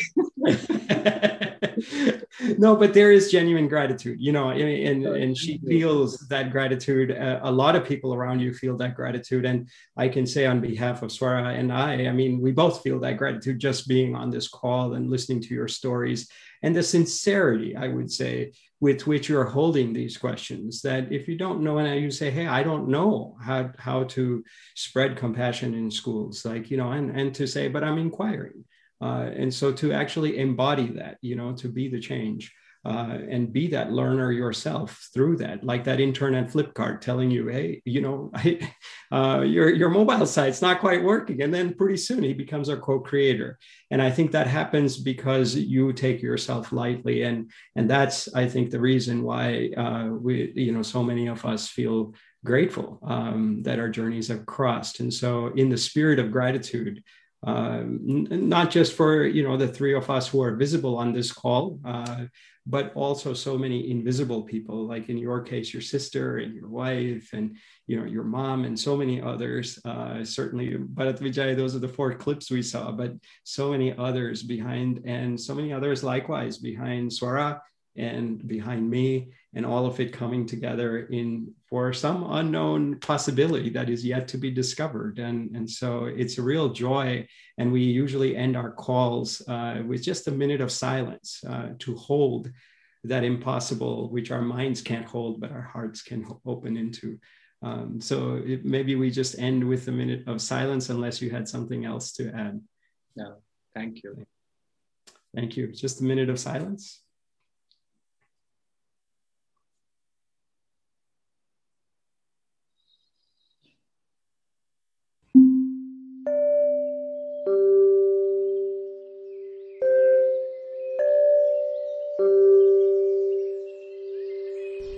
No, but there is genuine gratitude, you know, and, and she feels that gratitude. Uh, a lot of people around you feel that gratitude. And I can say on behalf of Swara and I, I mean, we both feel that gratitude just being on this call and listening to your stories and the sincerity, I would say, with which you're holding these questions, that if you don't know, and you say, hey, I don't know how, how to spread compassion in schools, like, you know, and, and to say, but I'm inquiring. Uh, and so to actually embody that, you know, to be the change uh, and be that learner yourself through that, like that intern at Flipkart telling you, hey, you know, I, uh, your, your mobile site's not quite working. And then pretty soon he becomes our co-creator. And I think that happens because you take yourself lightly. And, and that's, I think, the reason why uh, we, you know, so many of us feel grateful um, that our journeys have crossed. And so in the spirit of gratitude, Uh, n- not just for, you know, the three of us who are visible on this call, uh, but also so many invisible people, like in your case, your sister and your wife and, you know, your mom and so many others, uh, certainly Bharat Vijay, those are the four clips we saw, but so many others behind, and so many others likewise behind Swara and behind me, and all of it coming together in for some unknown possibility that is yet to be discovered. And, and so it's a real joy. And we usually end our calls uh, with just a minute of silence uh, to hold that impossible, which our minds can't hold, but our hearts can open into. Um, so it, maybe we just end with a minute of silence, unless you had something else to add. No, thank you. Thank you. Just a minute of silence.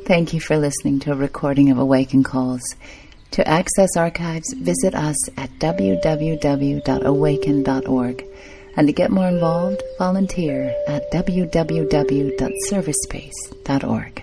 Thank you for listening to a recording of Awaken Calls. To access archives, visit us at w w w dot awaken dot org. And to get more involved, volunteer at w w w dot service space dot org.